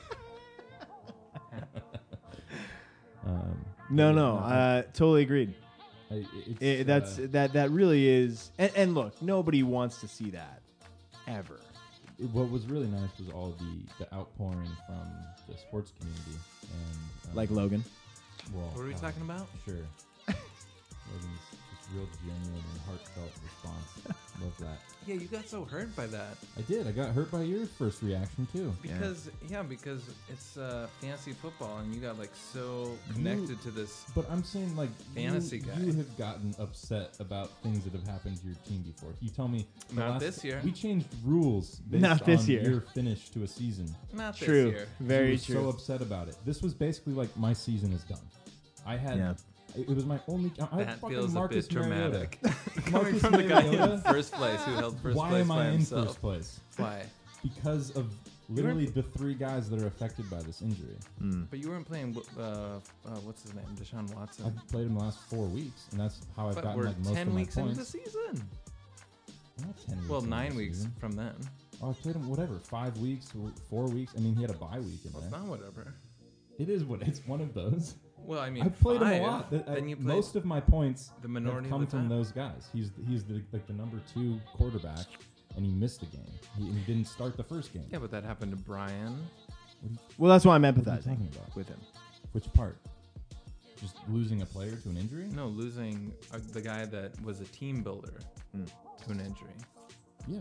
No, totally agreed. It's, That really is, and look, nobody wants to see that ever. what was really nice was all the outpouring from the sports community and Like Logan. well, What are we talking about? Sure, Logan's just real genuine and heartfelt response. Love that. Yeah, you got so hurt by that. I did. I got hurt by your first reaction too. Because because it's fantasy football and you got like so connected to this. But I'm saying like Fantasy you, guy. you have gotten upset about things that have happened to your team before. You tell me the Not last- this year. We changed rules based Not this on year. your finish to a season. Not this True. year. Very you were true. so upset about it. This was basically like my season is done. I had Yeah. it was my only. I had That fucking feels Marcus a bit dramatic. Mariota. Coming Marcus from the guy in Mariota? first place who held first Why place am by I in himself. first place? Why? Because of literally the three guys that are affected by this injury. But you weren't playing. What's his name? Deshaun Watson. I've played him the last 4 weeks, and that's how I've But gotten we're like most 10 of my weeks into points. the season. Not 10 weeks Well, into 9 the weeks season. from then. Oh, I played him whatever, 5 weeks, 4 weeks. I mean, he had a bye week in Well, there. it's not whatever. It is what it's one of those. Well, I mean, I've played him five, a lot. Then you played Most of my points the minority have come of the from time. those guys. He's the like the number 2 quarterback, and he missed the game. He didn't start the first game. Yeah, but that happened to Brian. Well, that's why I'm What are you empathizing talking about? with him. Which part? Just losing a player to an injury? No, losing the guy that was a team builder to an injury. Yeah.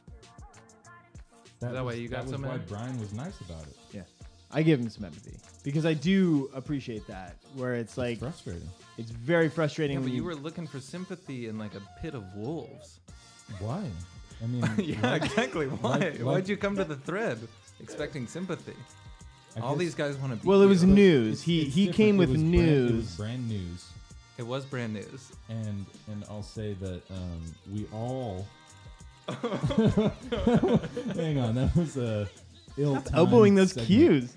that why you got that so was why mad? Brian was nice about it. Yeah, I give him some empathy because I do appreciate that. Where it's like Frustrating. it's very frustrating. Yeah, but when you were looking for sympathy in like a pit of wolves. Why? I mean, Yeah, exactly. Why? like- Why'd you come to the thread expecting sympathy? I All guess- these guys want to be. Well, it was you. news. He it's he different. came It with was news. It was brand news. It was brand news. And I'll say that we all. Hang on, that was a ill. elbowing those cues.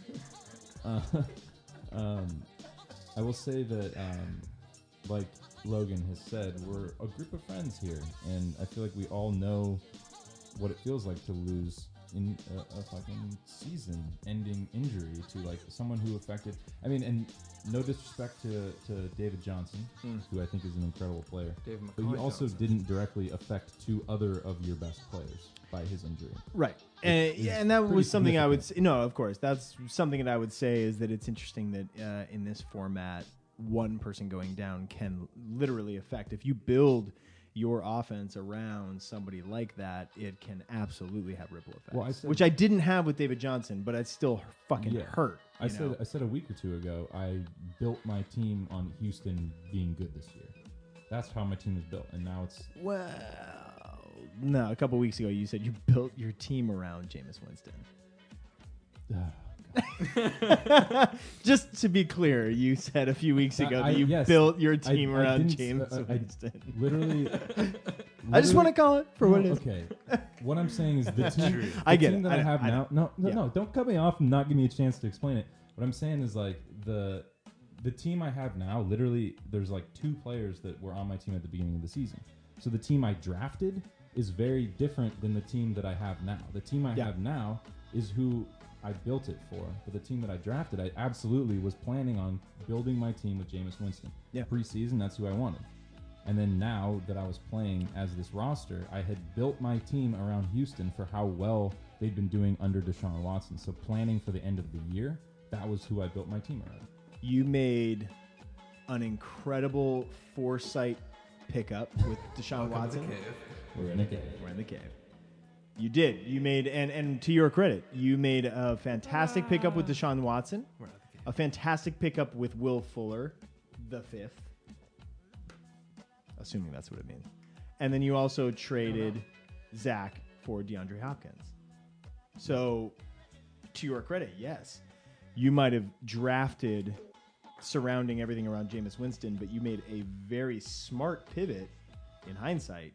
I will say that, like Logan has said, we're a group of friends here, and I feel like we all know what it feels like to lose in a fucking season-ending injury to like someone who affected. I mean, and no disrespect to David Johnson, who I think is an incredible player, Dave but he McCoy also Johnson. didn't directly affect 2 other of your best players by his injury. Right. And, is yeah, and that pretty was something I would say. significant. No, of course. That's something that I would say is that it's interesting that in this format, one person going down can literally affect. If you build your offense around somebody like that, it can absolutely have ripple effects. Well, I said- which I didn't have with David Johnson, but it still fucking Yeah. hurt. I said a week or 2 ago, I built my team on Houston being good this year. That's how my team is built, and now it's Well, no, a couple weeks ago you said you built your team around Jameis Winston. God. Just to be clear, you said a few weeks ago that you yes, built your team I around didn't James I Winston. literally. I just want to call it for what it is. Okay. What I'm saying is the team, I get team it. that I have I now. know. No, don't cut me off and not give me a chance to explain it. What I'm saying is like the team I have now. Literally, there's like 2 players that were on my team at the beginning of the season. So the team I drafted is very different than the team that I have now. The team I have now is who I built it for. But the team that I drafted, I absolutely was planning on building my team with Jameis Winston. Yeah. Preseason, that's who I wanted. And then now that I was playing as this roster, I had built my team around Houston for how well they'd been doing under Deshaun Watson. So planning for the end of the year, that was who I built my team around. You made an incredible foresight pickup with Deshaun Watson. We're in a cave. We're in the cave. You did. You made, and to your credit, you made a fantastic pickup with Deshaun Watson, a fantastic pickup with Will Fuller, the 5th. Assuming that's what it means. And then you also traded Zach for DeAndre Hopkins. So, to your credit, yes, you might have drafted surrounding everything around Jameis Winston, but you made a very smart pivot in hindsight,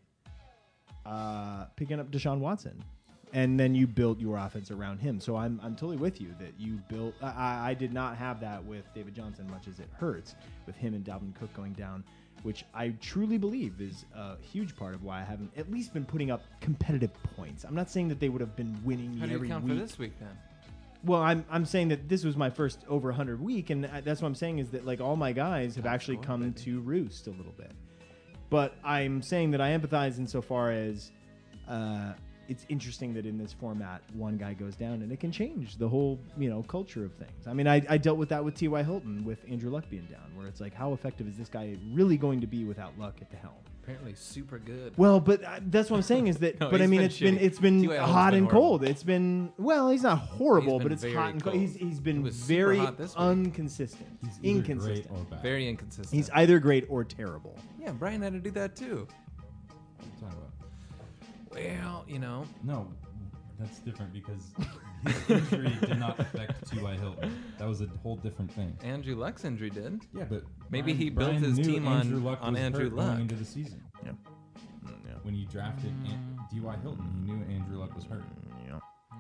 picking up Deshaun Watson. And then you built your offense around him. So I'm totally with you that you built. I did not have that with David Johnson, much as it hurts with him and Dalvin Cook going down, which I truly believe is a huge part of why I haven't at least been putting up competitive points. I'm not saying that they would have been winning me How do you every count week. for this week then? Well, I'm saying that this was my first over 100 week, and that's what I'm saying is that like all my guys have actually come to roost a little bit. But I'm saying that I empathize insofar as it's interesting that in this format, one guy goes down, and it can change the whole culture of things. I mean, I dealt with that with T.Y. Hilton with Andrew Luck being down, where it's like, how effective is this guy really going to be without Luck at the helm? Apparently super good. Well, but that's what I'm saying is that. No, but I he's mean, been it's shitty. been T.Y. Hilton's hot been and horrible. cold. It's been he's not horrible, He's but been it's very hot and cold. cold. He's He been was super very hot this week. inconsistent. He's either inconsistent. great or bad. Very inconsistent. He's either great or terrible. Yeah, Brian had to do that too. What are you talking about? Well, No, that's different because his injury did not affect T.Y. Hilton. That was a whole different thing. Andrew Luck's injury did. Yeah, but Maybe Brian- he built Brian his knew team Andrew on Luck was Andrew hurt going Luck. into the season. Yeah. When he drafted T.Y. Hilton, he knew Andrew Luck was hurt. Yeah.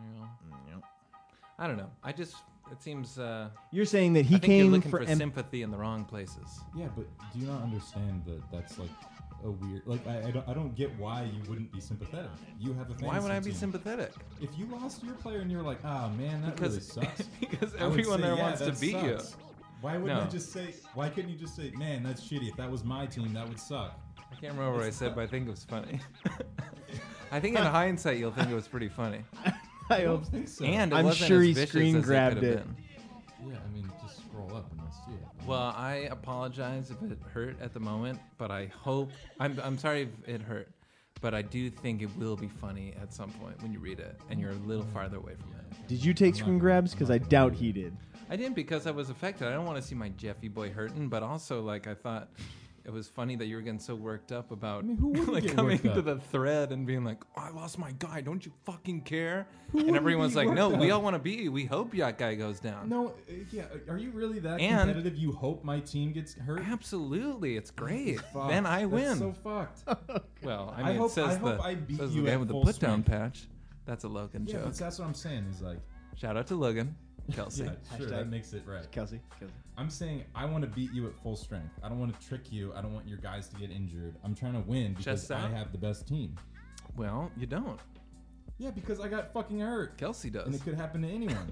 I don't know. It seems. You're saying that he I think you're came looking for for sympathy in the wrong places. Yeah, but do you not understand that that's like a weird? Like I don't get why you wouldn't be sympathetic. You have a fantasy Why would I be team. sympathetic? If you lost your player and you're like, oh man, that really sucks. Because I would everyone say, there yeah, wants to that beat sucks. you. Why wouldn't No. I just say? Why couldn't you just say, man, that's shitty. If that was my team, that would suck. I can't remember what I said, but I think it was funny. I think in hindsight, you'll think it was pretty funny. I I hope. don't think so. And it I'm wasn't sure as he vicious screen as grabbed could have it. been. yeah, I mean, just scroll up and you'll see it. Well, I apologize if it hurt at the moment, but I hope I'm sorry if it hurt, but I do think it will be funny at some point when you read it and you're a little farther away from it. Did you take I'm not screen gonna- grabs? I'm Because not I gonna doubt do he it. did. I didn't because I was affected. I don't want to see my Jeffy boy hurting, but also like I thought it was funny that you were getting so worked up about I mean, who wouldn't like get coming worked to up? the thread and being like, oh, I lost my guy. Don't you fucking care? Who And wouldn't everyone's be like, no, worked we up? all want to beat you. We hope that guy goes down. No, yeah. Are you really that And- competitive? You hope my team gets hurt? Absolutely, it's great. Fuck, Then I that's win. so fucked. Well, I I mean, hope- it says I hope I the, beat says you the guy at with the full put down strength. patch. That's a Logan Yeah, joke. but that's what I'm saying. Is like, Shout out to Logan, Kelsey. yeah, sure, Hashtag. that makes it right. Kelsey. I'm saying I want to beat you at full strength. I don't want to trick you. I don't want your guys to get injured. I'm trying to win because Chest I out? have the best team. Well, you don't. Yeah, because I got fucking hurt. Kelsey And does. it could happen to anyone.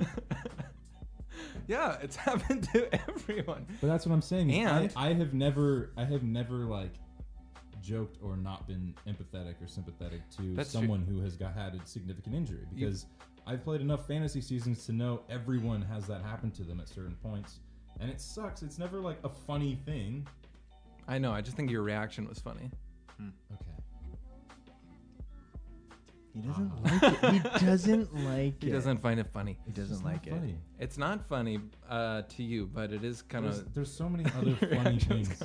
Yeah, it's happened to everyone. But that's what I'm saying. is And- I have never like joked or not been empathetic or sympathetic to That's someone who has had a significant injury because I've played enough fantasy seasons to know everyone has that happen to them at certain points, and it sucks. It's never like a funny thing. I know. I just think your reaction was funny. Okay. He doesn't like it. He doesn't like it. He doesn't find it funny. He doesn't It's like not it. funny. It's not funny to you, but it is kind of. There's so many other funny things.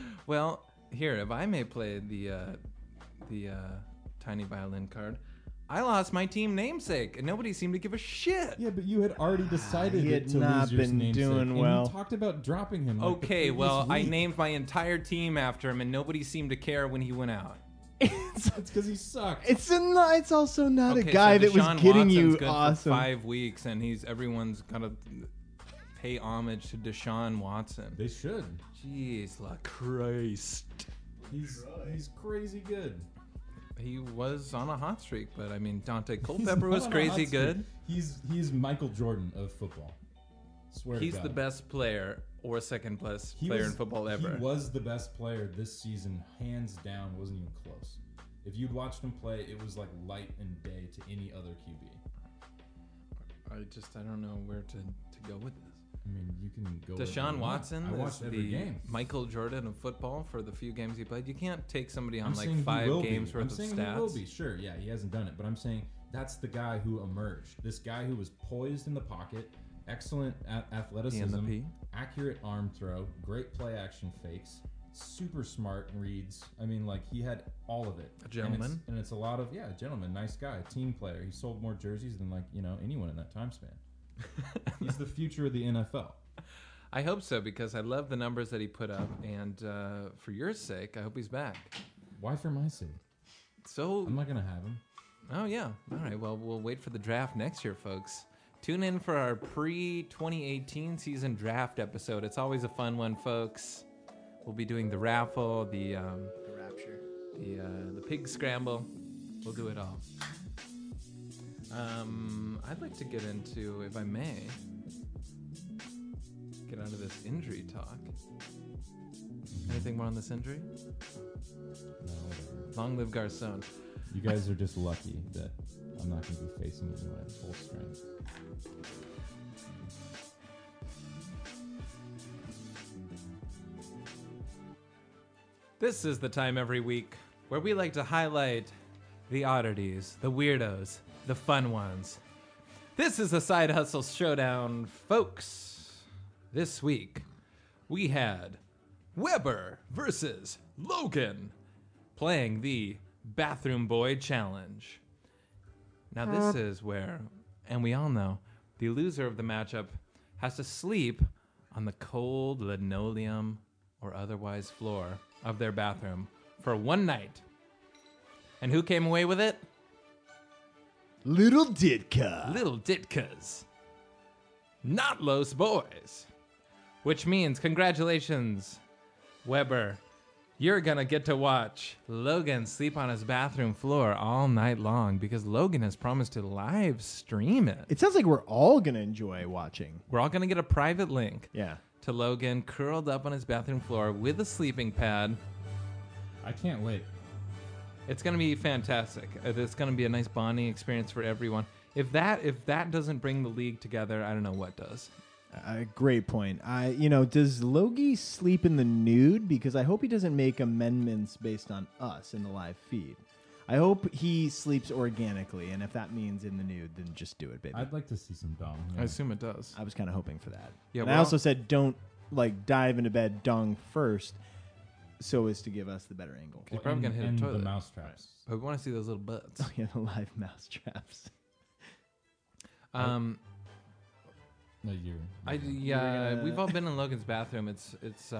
Well, here, if I may play the tiny violin card, I lost my team namesake, and nobody seemed to give a shit. Yeah, but you had already decided he had to not lose your been namesake, doing and well. you talked about dropping him. Like the Okay, previous well, I week. named my entire team after him, and nobody seemed to care when he went out. It's because he sucked. It's also not Okay, a guy so that was Deshaun getting Watson's you good awesome. for 5 weeks, and everyone's gotta pay homage to Deshaun Watson. They should. Jeez, la Christ. He's crazy good. He was on a hot streak, but I mean, Dante He's Culpepper was not on a hot crazy streak. good. He's Michael Jordan of football. Swear to He's God. the best player or second best player in football ever. He was the best player this season, hands down. Wasn't even close. If you'd watched him play, it was like light and day to any other QB. I don't know where to go with this. I mean, you can go. Deshaun Watson I is watched every the game. Michael Jordan of football for the few games he played. You can't take somebody on I'm like saying he 5 will games be. worth I'm of saying stats. he will be. Sure, yeah, he hasn't done it, but I'm saying that's the guy who emerged. This guy who was poised in the pocket, excellent athleticism, P. accurate arm throw, great play action fakes, super smart reads. I mean, like he had all of it. A gentleman. And it's a lot of a gentleman, nice guy, team player. He sold more jerseys than anyone in that time span. He's the future of the NFL. I hope so, because I love the numbers that he put up, and for your sake, I hope he's back. Why for my sake? So, I'm not gonna have him. oh yeah, all right. Well, we'll wait for the draft next year, folks. Tune in for our pre-2018 season draft episode. It's always a fun one, folks. We'll be doing the raffle, the Rapture. the pig scramble. We'll do it all. I'd like to get into, if I may, get out of this injury talk. Anything more on this injury? No, whatever. Long live Garcon. You guys are just lucky that I'm not going to be facing anyone at full strength. This is the time every week where we like to highlight the oddities, the weirdos, the fun ones. This is the Side Hustle Showdown, folks. This week, we had Weber versus Logan playing the Bathroom Boy Challenge. Now, this is where, and we all know, the loser of the matchup has to sleep on the cold linoleum or otherwise floor of their bathroom for one night. And who came away with it? Little Ditka. Little Ditkas. Not Los Boys. Which means, congratulations, Weber. You're gonna get to watch Logan sleep on his bathroom floor all night long because Logan has promised to live stream it. It sounds like we're all gonna enjoy watching. We're all gonna get a private link Yeah. to Logan curled up on his bathroom floor with a sleeping pad. I can't wait. It's going to be fantastic. It's going to be a nice bonding experience for everyone. If that doesn't bring the league together, I don't know what does. Great point. Does Logie sleep in the nude? Because I hope he doesn't make amendments based on us in the live feed. I hope he sleeps organically, and if that means in the nude, then just do it, baby. I'd like to see some dong. I assume it does. I was kind of hoping for that. Yeah, and I also said don't dive into bed dong first, so as to give us the better angle. You're probably going to hit a and toilet. the mouse traps. But we want to see those little butts. Yeah, the live mouse traps. No, We've all been in Logan's bathroom. It's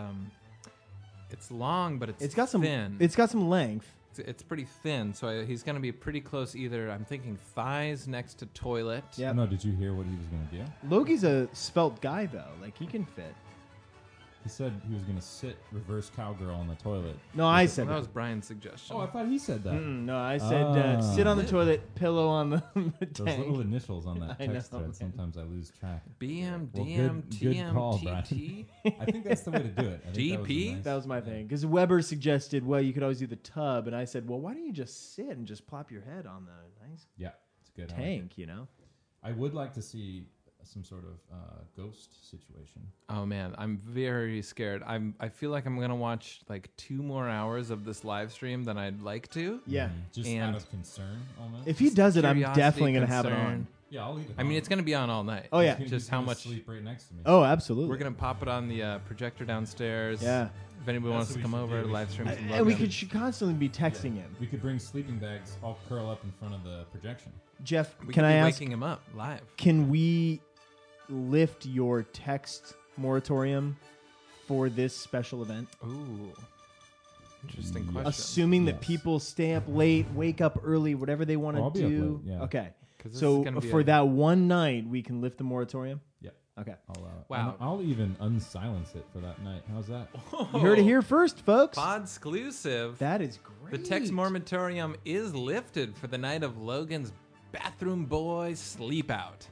long, but it's got some. thin. It's got some length. It's pretty thin, so he's going to be pretty close. Either I'm thinking thighs next to toilet. Yeah. No, did you hear what he was going to do? Logie's a svelte guy though. Like he can fit. He said he was going to sit reverse cowgirl on the toilet. No, I said That that. was Brian's suggestion. Oh, I thought he said that. No, I said sit on the toilet, pillow on the Those tank. little initials on that I text know, thread, man. sometimes I lose track. BM, Well, DM, good TM, call, TT. I think that's the way to do it. I think that was a GP? nice- That was my thing. Because Weber suggested, well, you could always do the tub, and I said, well, why don't you just sit and just plop your head on the nice Yeah, it's good. I like it. tank, you know? I would like to see some sort of ghost situation. Oh man, I'm very scared. I feel like I'm gonna watch like 2 more hours of this live stream than I'd like to. Yeah. Just And- out of concern, almost. If he does it, I'm Curiosity, definitely going to have it on. concern. Yeah, I'll leave it. I mean, it's going to be on all night. Oh, yeah. He's Just gonna how much. sleep right next to me. Oh, absolutely. We're going to pop it on the projector downstairs. Yeah. If anybody That's wants what to we come should over, do. live stream some And we Logan. should constantly be texting him. We could bring sleeping bags. All curl up in front of the projection. Jeff, We can could I be ask, waking him up live. can we lift your text moratorium for this special event? Ooh. Interesting Yes. question. Assuming that Yes. people stay up late, wake up early, whatever they want Oh, I'll to be up do. late, yeah. Okay. 'Cause this So is gonna be for a- that one night, we can lift the moratorium? Yep. Okay. I'll allow it. Wow. And I'll even unsilence it for that night. How's that? You heard it here first, folks. Pod exclusive. That is great. The text moratorium is lifted for the night of Logan's bathroom boy sleep out.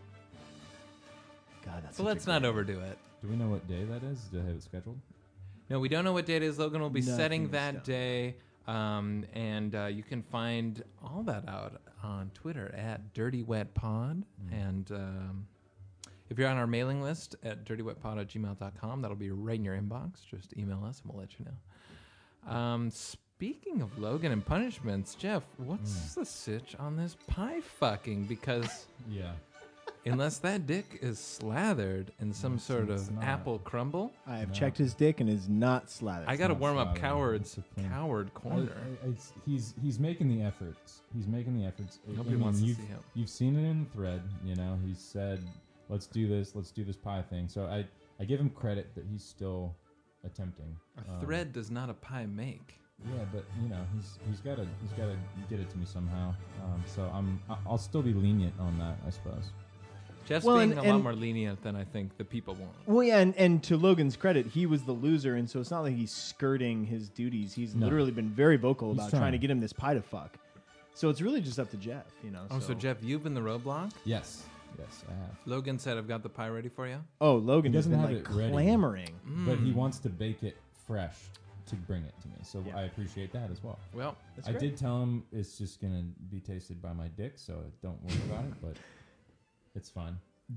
God, that's So let's not overdo it. Do we know what day that is? Do I have it scheduled? No, we don't know what date it is. Logan will be Nothing setting is that done. day. And you can find all that out on Twitter at Dirty Wet Pod. And if you're on our mailing list at dirtywetpod@gmail.com, that'll be right in your inbox. Just email us and we'll let you know. Speaking of Logan and punishments, Jeff, what's the sitch on this pie fucking? Because Yeah. unless that dick is slathered in some sort it's of not. apple crumble, I have No. checked his dick and is not slathered. I got to not warm up slathered. Coward's It's a clean- coward corner. He's making the efforts. He's making the efforts. Nobody wants to you've, see him. You've seen it in the thread. You know, he said, "Let's do this pie thing." So I give him credit that he's still attempting. A thread does not a pie make. Yeah, but you know, he's got to get it to me somehow. So I'll still be lenient on that, I suppose. Jeff's Well, being and- a lot and- more lenient than I think the people want. Well, yeah, and to Logan's credit, he was the loser, and so it's not like he's skirting his duties. He's No. literally been very vocal He's about trying. trying to get him this pie to fuck. So it's really just up to Jeff, you know. Oh, so Jeff, you've been the roadblock? Yes, I have. Logan said, I've got the pie ready for you. Oh, Logan He has doesn't been have like it ready. clamoring. But he wants to bake it fresh to bring it to me. So Yeah. I appreciate that as well. Well, That's I great. did tell him it's just gonna be tasted by my dick, so don't worry about it. But it's fine.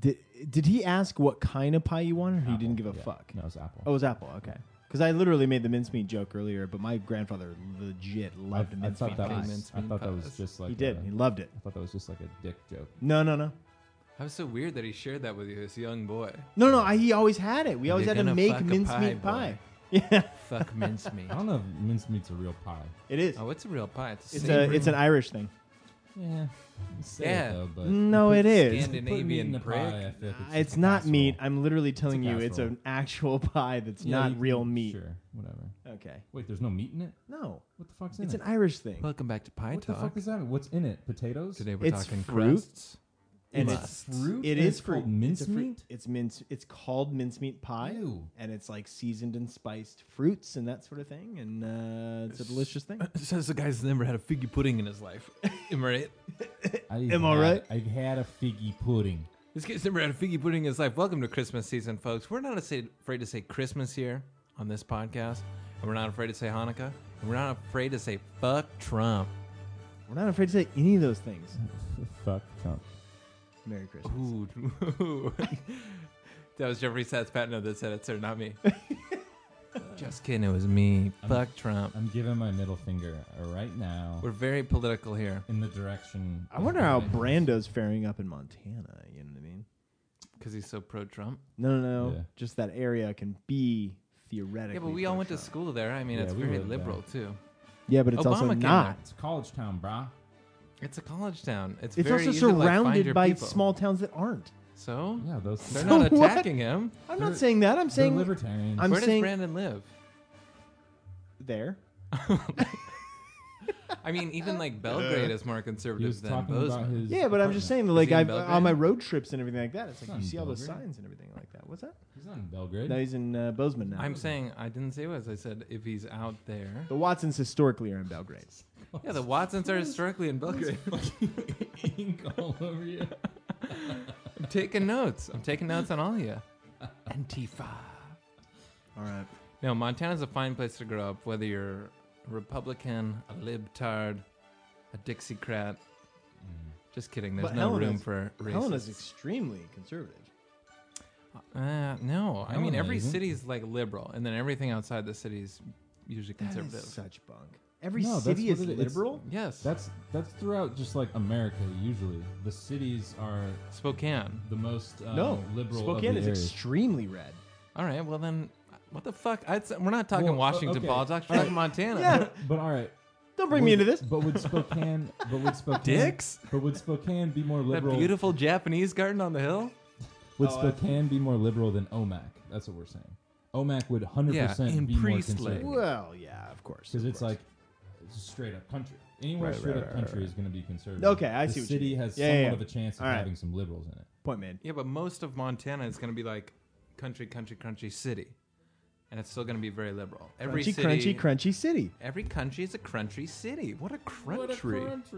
Did he ask what kind of pie you wanted, or he Apple, didn't give a yeah. fuck? No, it's apple. Oh, it was apple. Okay. Because I literally made the mincemeat joke earlier, but my grandfather legit loved I mincemeat thought that pies. was. I Mincemeat thought that was pies. just like He did. a- He loved it. I thought that was just like a dick joke. No. that was so weird that he shared that with you, this young boy. No. He always had it. We always You're had to gonna make fuck a mincemeat pie, pie. boy. Yeah, Fuck mincemeat. I don't know if mincemeat's a real pie. it is. Oh, it's a real pie. It's, It's an Irish thing. Yeah. You say Yeah. It though, but No, it is. Scandinavian prick. I feel like It's just a not casserole. meat. I'm literally telling a you, it's casserole. an actual pie that's Yeah, not you can- real meat. Sure, whatever. Okay. Wait, there's no meat in it? No, What the fuck's in it's it? an Irish thing, Welcome back to Pie What the Talk. fuck does that mean? What's in it? Potatoes? Today we're It's talking fruit. crusts. and Must. it's fruit. It and is it's called fruit. It's a fruit. mincemeat. It's mince. It's called mincemeat pie, Ew. and it's like seasoned and spiced fruits and that sort of thing, and it's a delicious thing. Says the guy's never had a figgy pudding in his life. Am I right? Am I right? I've had a figgy pudding. This guy's never had a figgy pudding in his life. Welcome to Christmas season, folks. We're not afraid to say Christmas here on this podcast, and we're not afraid to say Hanukkah, and we're not afraid to say fuck Trump. We're not afraid to say any of those things. Fuck Trump. Merry Christmas. Ooh. That was Jeffrey Satz-Patno that said it, sir, not me. Just kidding, it was me. Fuck Trump. I'm giving my middle finger right now We're very political here in the direction. I wonder how Brando's faring up in Montana. You know what I mean? because he's so pro-Trump. No. Yeah. Just that area can be theoretically. Yeah, but we all went to pro-Trump. school there. I mean, Yeah, it's we very lived liberal, too. Yeah, but it's also Obama came not. there. It's a college town, brah. It's a college town. It's It's very also easy to, like, find surrounded your by people. small towns that aren't. So? Yeah, those. They're So not what? attacking him. I'm They're- not saying that. I'm They're saying libertarians. I'm Where does saying Brandon live? there. I mean, even like Belgrade is more he conservative was than talking about Bozeman. his. Yeah, but I'm just apartment. saying that, Is like, he in I've Belgrade? on my road trips and everything like that. It's like He's you not see in all those Belgrade. signs and everything like that. What's that? He's not in Belgrade. No, he's in Bozeman now. I'm saying, I didn't say what. I said if he's out there. The Watsons historically are in Belgrade. Yeah, the Watsons are historically in Belgrade. Ink all over you. I'm taking notes. I'm taking notes on all of you. Antifa. All right. No, Montana's a fine place to grow up, whether you're a Republican, a libtard, a Dixiecrat. Just kidding. There's But no room Helena's- for racists. Helena's extremely conservative. No, I mean Helena every isn't. city's like liberal, and then everything outside the city is usually That is conservative. such bunk. Every No, that's city is what it is. liberal? Yes. That's throughout just like America. Usually, the cities are Spokane. the most No. liberal. Spokane of the is areas. extremely red. All right. Well then, what the fuck? We're not talking Well, Washington okay. politics. We're All talking Montana. Yeah. But all right, Don't bring me into this. But would Spokane? Dicks? But would Spokane be more That liberal? beautiful Japanese garden on the hill. Would Spokane be more liberal than Omak? That's what we're saying. Omak would 100% Yeah, in be more Priest Lake. conservative Well, yeah, of course. because of it's course. like it's a straight up country. Anywhere Right, straight right, up right, country right. is going to be conservative. Okay, I the see what you city mean. has Yeah, somewhat yeah. of a chance of All right. having some liberals in it. Point made. Yeah, but most of Montana is going to be like country city, and it's still going to be very liberal. Every city, Crunchy city. every country is a country city. What a country!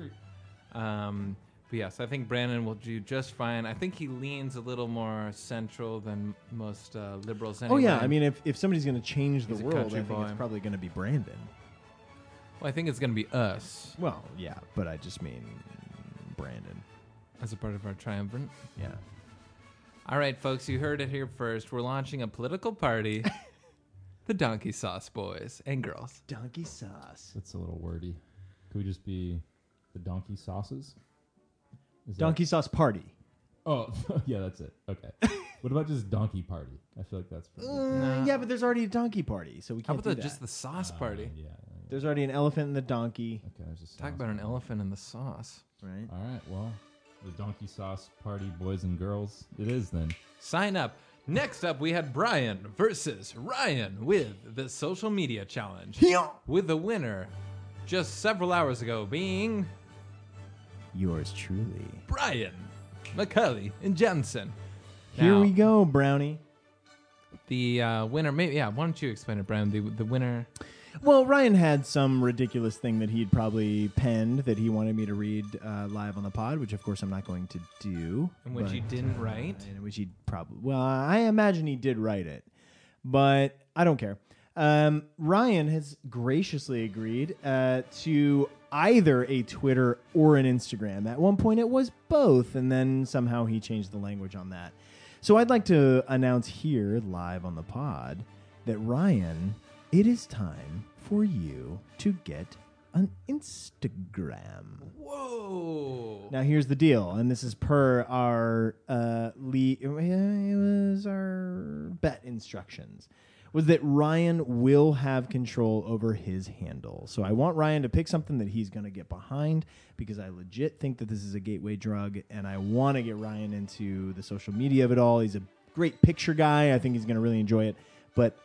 But yes, I think Brandon will do just fine. I think he leans a little more central than most liberals. Anyway. Oh yeah, I mean, if somebody's going to change the He's a world, I country think it's boy. probably going to be Brandon. well, I think it's going to be us Well, yeah, but I just mean Brandon. as a part of our triumvirate. Yeah. All right, folks, you heard it here first. We're launching a political party, the Donkey Sauce Boys and Girls. Donkey sauce. That's a little wordy. Could we just be the donkey sauces? Is that- Donkey sauce party. Oh, yeah, that's it. Okay. What about just donkey party? I feel like that's pretty Yeah, but there's already a donkey party, so we How can't about do that. just the sauce party? Yeah. There's already an elephant and the donkey, Okay, there's a sauce Talk about an party. elephant in the sauce. right? All right, well, the donkey sauce party, boys and girls, it is then. Sign up. Next up, we had Brian versus Ryan with the social media challenge. With the winner just several hours ago being Yours truly. Brian McCulley and Jensen. Here Now, we go, Brownie. The winner, maybe, yeah, why don't you explain it, Brian? The winner. Well, Ryan had some ridiculous thing that he'd probably penned that he wanted me to read live on the pod, which of course I'm not going to do. And which he but, didn't write. And which he probably, well, I imagine he did write it, but I don't care. Ryan has graciously agreed to either a Twitter or an Instagram. At one point it was both, and then somehow he changed the language on that. So I'd like to announce here, live on the pod, that Ryan, it is time for you to get an Instagram. Whoa. Now here's the deal, and this is per our it was our bet instructions, was that Ryan will have control over his handle. So I want Ryan to pick something that he's going to get behind, because I legit think that this is a gateway drug, and I want to get Ryan into the social media of it all. He's a great picture guy. I think he's going to really enjoy it. But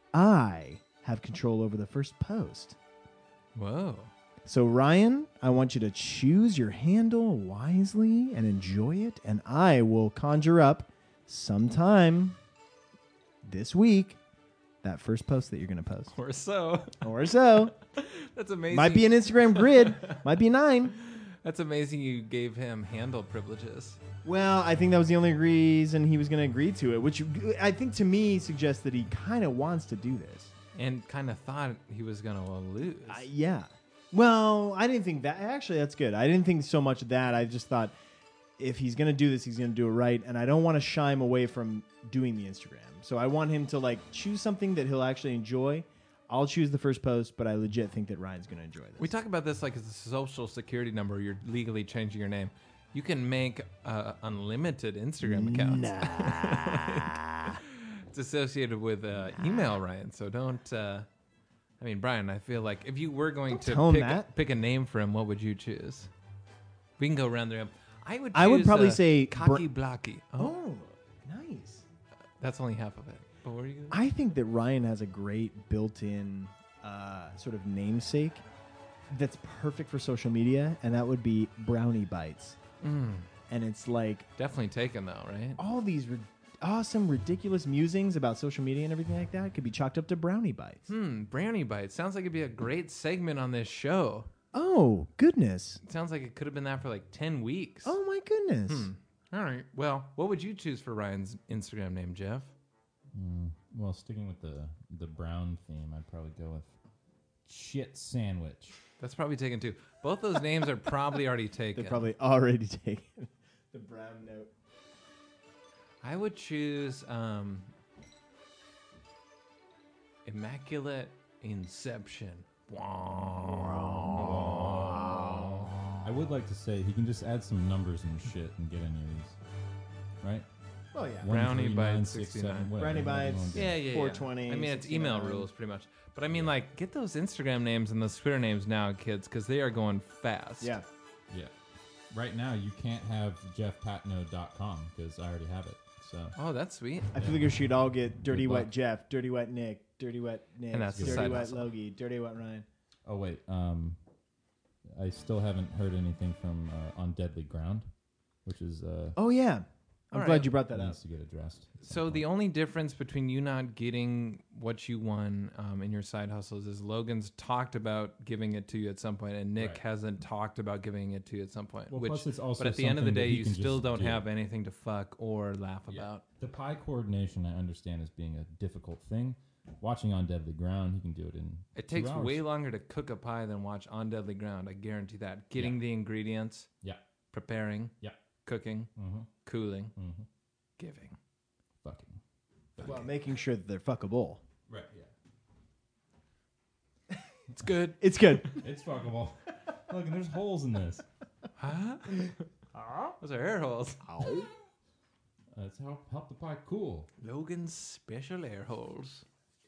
I have control over the first post. Whoa. So, Ryan, I want you to choose your handle wisely and enjoy it, and I will conjure up sometime this week that first post that you're going to post. Or so. Or so. That's amazing. Might be an Instagram grid. Might be 9. That's amazing you gave him handle privileges. Well, I think that was the only reason he was going to agree to it, which I think to me suggests that he kind of wants to do this. And kind of thought he was going to lose. Yeah. Well, I didn't think that. Actually, that's good. I didn't think so much of that. I just thought if he's going to do this, he's going to do it right. And I don't want to shy him away from doing the Instagram. So I want him to like choose something that he'll actually enjoy. I'll choose the first post, but I legit think that Ryan's going to enjoy this. We talk about this like it's a social security number. You're legally changing your name. You can make unlimited Instagram accounts. Nah. It's associated with email, Ryan. So don't. I mean, Brian, I feel like if you were going tell him to that. pick a name for him, what would you choose? We can go around there. I would. Choose, I would probably say cocky blocky. Oh, nice. That's only half of it. But what are you? I think that Ryan has a great built-in sort of namesake that's perfect for social media, and that would be Brownie Bites. And it's like Definitely taken though, right? all these awesome, ridiculous musings about social media and everything like that could be chalked up to Brownie Bites. Brownie bites. Sounds like it'd be a great segment on this show. Oh, goodness. It sounds like it could have been that for like 10 weeks. Oh, my goodness. All right. Well, what would you choose for Ryan's Instagram name, Jeff? Well, sticking with the brown theme, I'd probably go with shit sandwich. That's probably taken too. Both those names are probably already taken. They're probably already taken. The brown note. I would choose Immaculate Inception. I would like to say he can just add some numbers and shit and get any of these, right? Oh yeah. Brownie 1, 3, bites 9, 6, 69. 7, whatever, Brownie whatever you bites. wanna do. Yeah, yeah, 420, I mean, it's email 69. rules pretty much. But I mean, like, get those Instagram names and those Twitter names now, kids, because they are going fast. Yeah. Yeah. Right now, you can't have jeffpatno.com because I already have it. So Oh, that's sweet. I feel like we should all get Dirty Good Wet luck. Jeff, Dirty Wet Nick, Dirty Wet Nick, And that's the Dirty side Wet hustle. Logie, Dirty Wet Ryan. Oh wait, I still haven't heard anything from On Deadly Ground, which is Oh yeah. I'm All glad right. you brought that up. needs to get addressed. So the only difference between you not getting what you won in your side hustles is Logan's talked about giving it to you at some point, and Nick Right. hasn't talked about giving it to you at some point. Well, plus it's also but at the end of the something that day, he you can still just don't do. have anything to fuck or laugh about. The pie coordination I understand as being a difficult thing. Watching On Deadly Ground, he can do it in It 2 takes hours. way longer to cook a pie than watch On Deadly Ground. I guarantee that. Getting the ingredients, Yeah, preparing, yeah. cooking, Mm-hmm. cooling, Mm-hmm. giving. Fucking. Well, making sure that they're fuckable. Right, yeah. It's good. It's good. It's fuckable. Look, and there's holes in this. Huh? Those are air holes. That's how help the pie cool. Logan's special air holes.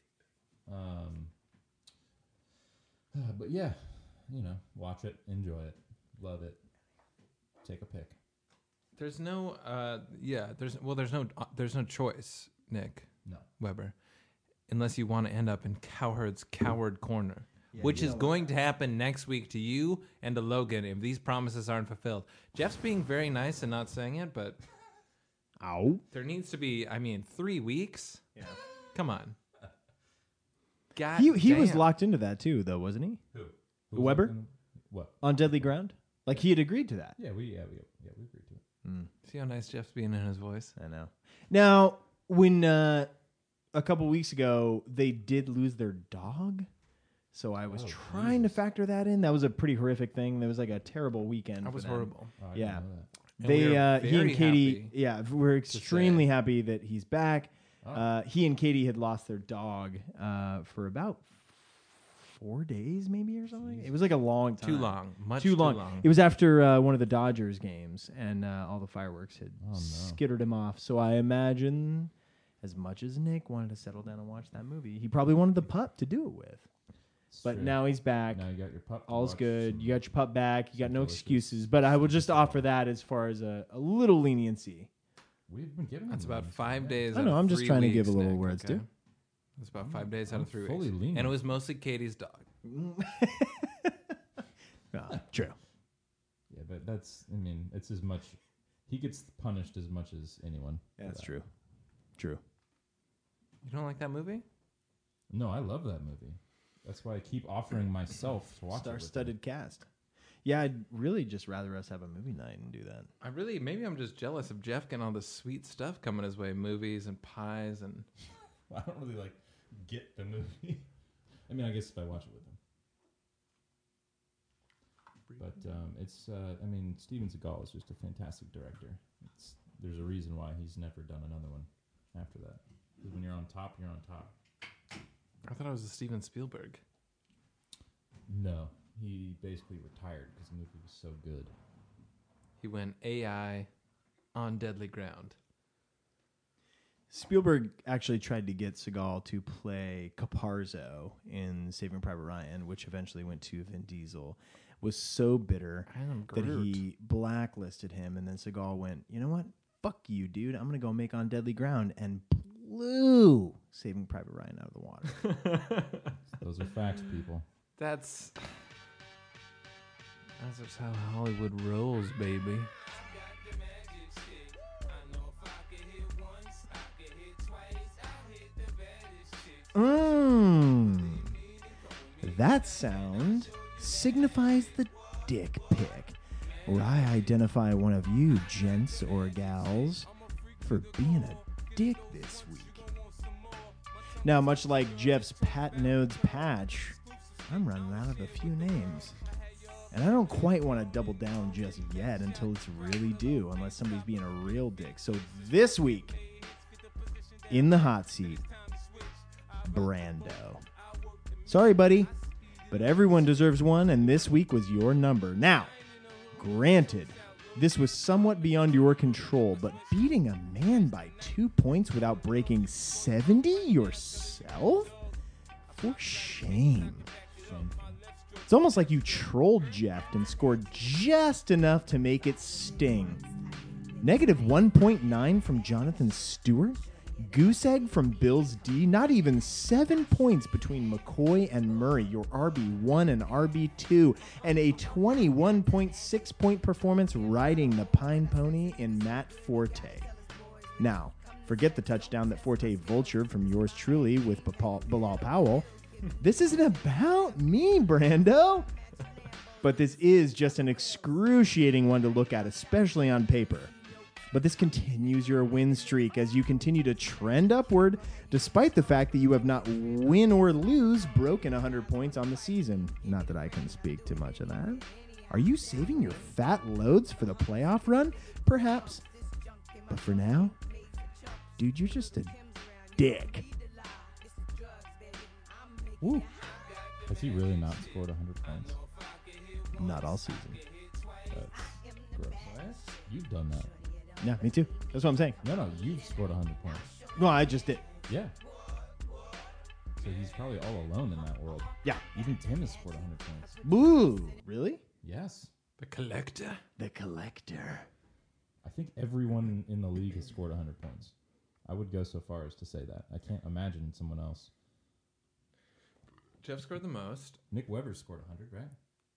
But yeah, watch it, enjoy it, love it, take a pick. There's no, there's no choice, Nick No. Weber, unless you want to end up in Cowherd's Coward Corner, which is going to happen next week to you and to Logan if these promises aren't fulfilled. Jeff's being very nice and not saying it, but there needs to be, 3 weeks? Yeah. Come on. God He was damn. locked into that too, though, wasn't he? Who? Weber? What? On Deadly Ground? Like he had agreed to that. Yeah, we agreed to it. See how nice Jeff's being in his voice? I know. Now, when a couple weeks ago they did lose their dog, so I was trying to factor that in. That was a pretty horrific thing. There was like a terrible weekend. That for was them. horrible. Oh, I Yeah. didn't know that. And we are He and very Katie, happy yeah, we're extremely happy that he's back. Oh. He and Katie had lost their dog for about 4 days, maybe or something. It was like a long time. Too long. Much Too long. It was after one of the Dodgers games, and all the fireworks had skittered him off. So I imagine, as much as Nick wanted to settle down and watch that movie, he probably wanted the pup to do it with. It's But true. now he's back. Now you got your pup. to All's watch good. some- You got your pup back. You got no delicious excuses. But I will just offer that as far as a little leniency. We've been giving. That's him about those, 5 right? days. I out know, of I'm just 3 trying to give weeks, a little Nick, where it's okay? due. It's about 5 days out of 3 fully weeks, lenient. and it was mostly Katie's dog. True. Yeah, but it's as much. He gets punished as much as anyone. for That's that. true. True. You don't like that movie? No, I love that movie. That's why I keep offering myself to watch it. with him. Star-studded cast. Yeah, I'd really just rather us have a movie night and do that. Maybe I'm just jealous of Jeff getting all this sweet stuff coming his way, movies and pies and. I don't really get the movie. I guess if I watch it with him. But it's. Steven Seagal is just a fantastic director. There's a reason why he's never done another one after that. Because when you're on top, you're on top. I thought it was a Steven Spielberg. No, he basically retired because the movie was so good. He went AI on Deadly Ground. Spielberg actually tried to get Seagal to play Caparzo in Saving Private Ryan, which eventually went to Vin Diesel. Was so bitter I am that Groot. he blacklisted him, and then Seagal went, you know what? Fuck you, dude. I'm going to go make On Deadly Ground, and blew Saving Private Ryan out of the water. Those are facts, people. That's just how Hollywood rolls, baby. That sound signifies the dick pic, where I identify one of you, gents or gals, for being a dick this week. Now, much like Jeff's Pat Nodes patch, I'm running out of a few names. And I don't quite want to double down just yet until it's really due, unless somebody's being a real dick. So this week, in the hot seat, Brando. Sorry, buddy. But everyone deserves one, and this week was your number. Now, granted, this was somewhat beyond your control, but beating a man by 2 points without breaking 70 yourself? For shame. It's almost like you trolled Jeff and scored just enough to make it sting. Negative 1.9 from Jonathan Stewart. Goose egg from Bills D. Not even 7 points between McCoy and Murray, your RB1 and RB2. And a 21.6 point performance riding the Pine Pony in Matt Forte. Now, forget the touchdown that Forte vultured from yours truly with Bilal Powell. This isn't about me, Brando. But this is just an excruciating one to look at, especially on paper. But this continues your win streak as you continue to trend upward, despite the fact that you have not win or lose broken 100 points on the season. Not that I can speak to much of that. Are you saving your fat loads for the playoff run? Perhaps. But for now, dude, you're just a dick. Woo. Has he really not scored 100 points? Not all season. That's gross. You've done that. Yeah, me too. That's what I'm saying. No, you've scored 100 points. No, I just did. Yeah. So he's probably all alone in that world. Yeah. Even Tim has scored 100 points. Boo. Really? Yes. The collector. The collector. I think everyone in the league has scored 100 points. I would go so far as to say that. I can't imagine someone else. Jeff scored the most. Nick Weber scored 100, right?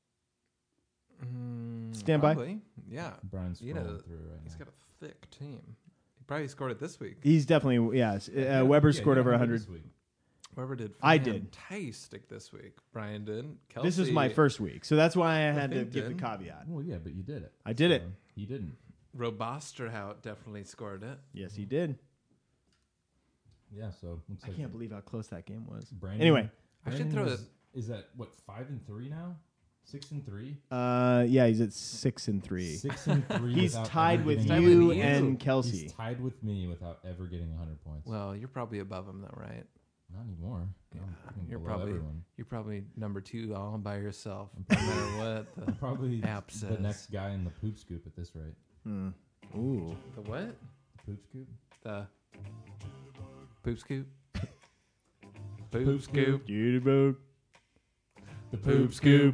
Stand by. Probably. Yeah. Brian's You scrolling know, through right he's now. got a thick team. He probably scored it this week. He's definitely, yes. Weber scored over 100. this week. Whoever did I did. fantastic this week. Brian did. Kelsey, This is my first week, so that's why I had to think give the did. caveat. Well, yeah, but you did it. I did it. He didn't. Robosterhout definitely scored it. Yes, he did. Yeah, so looks I like can't believe how close that game was. Brandon, Anyway. I should Brandon throw is at what 5-3 now? 6-3. Yeah, he's at 6-3. 6-3. He's without tied ever with getting you 100 with points. and Kelsey. He's tied with me without ever getting 100 points. Well, you're probably above him though, right? Not anymore. Yeah, I'm you're below probably everyone. you're probably number 2 all by yourself. No matter what the Probably app the says. next guy in the poop scoop at this rate. Ooh. The what? Poop scoop? The poop scoop. Poop scoop. Duty boat. The Poop scoop.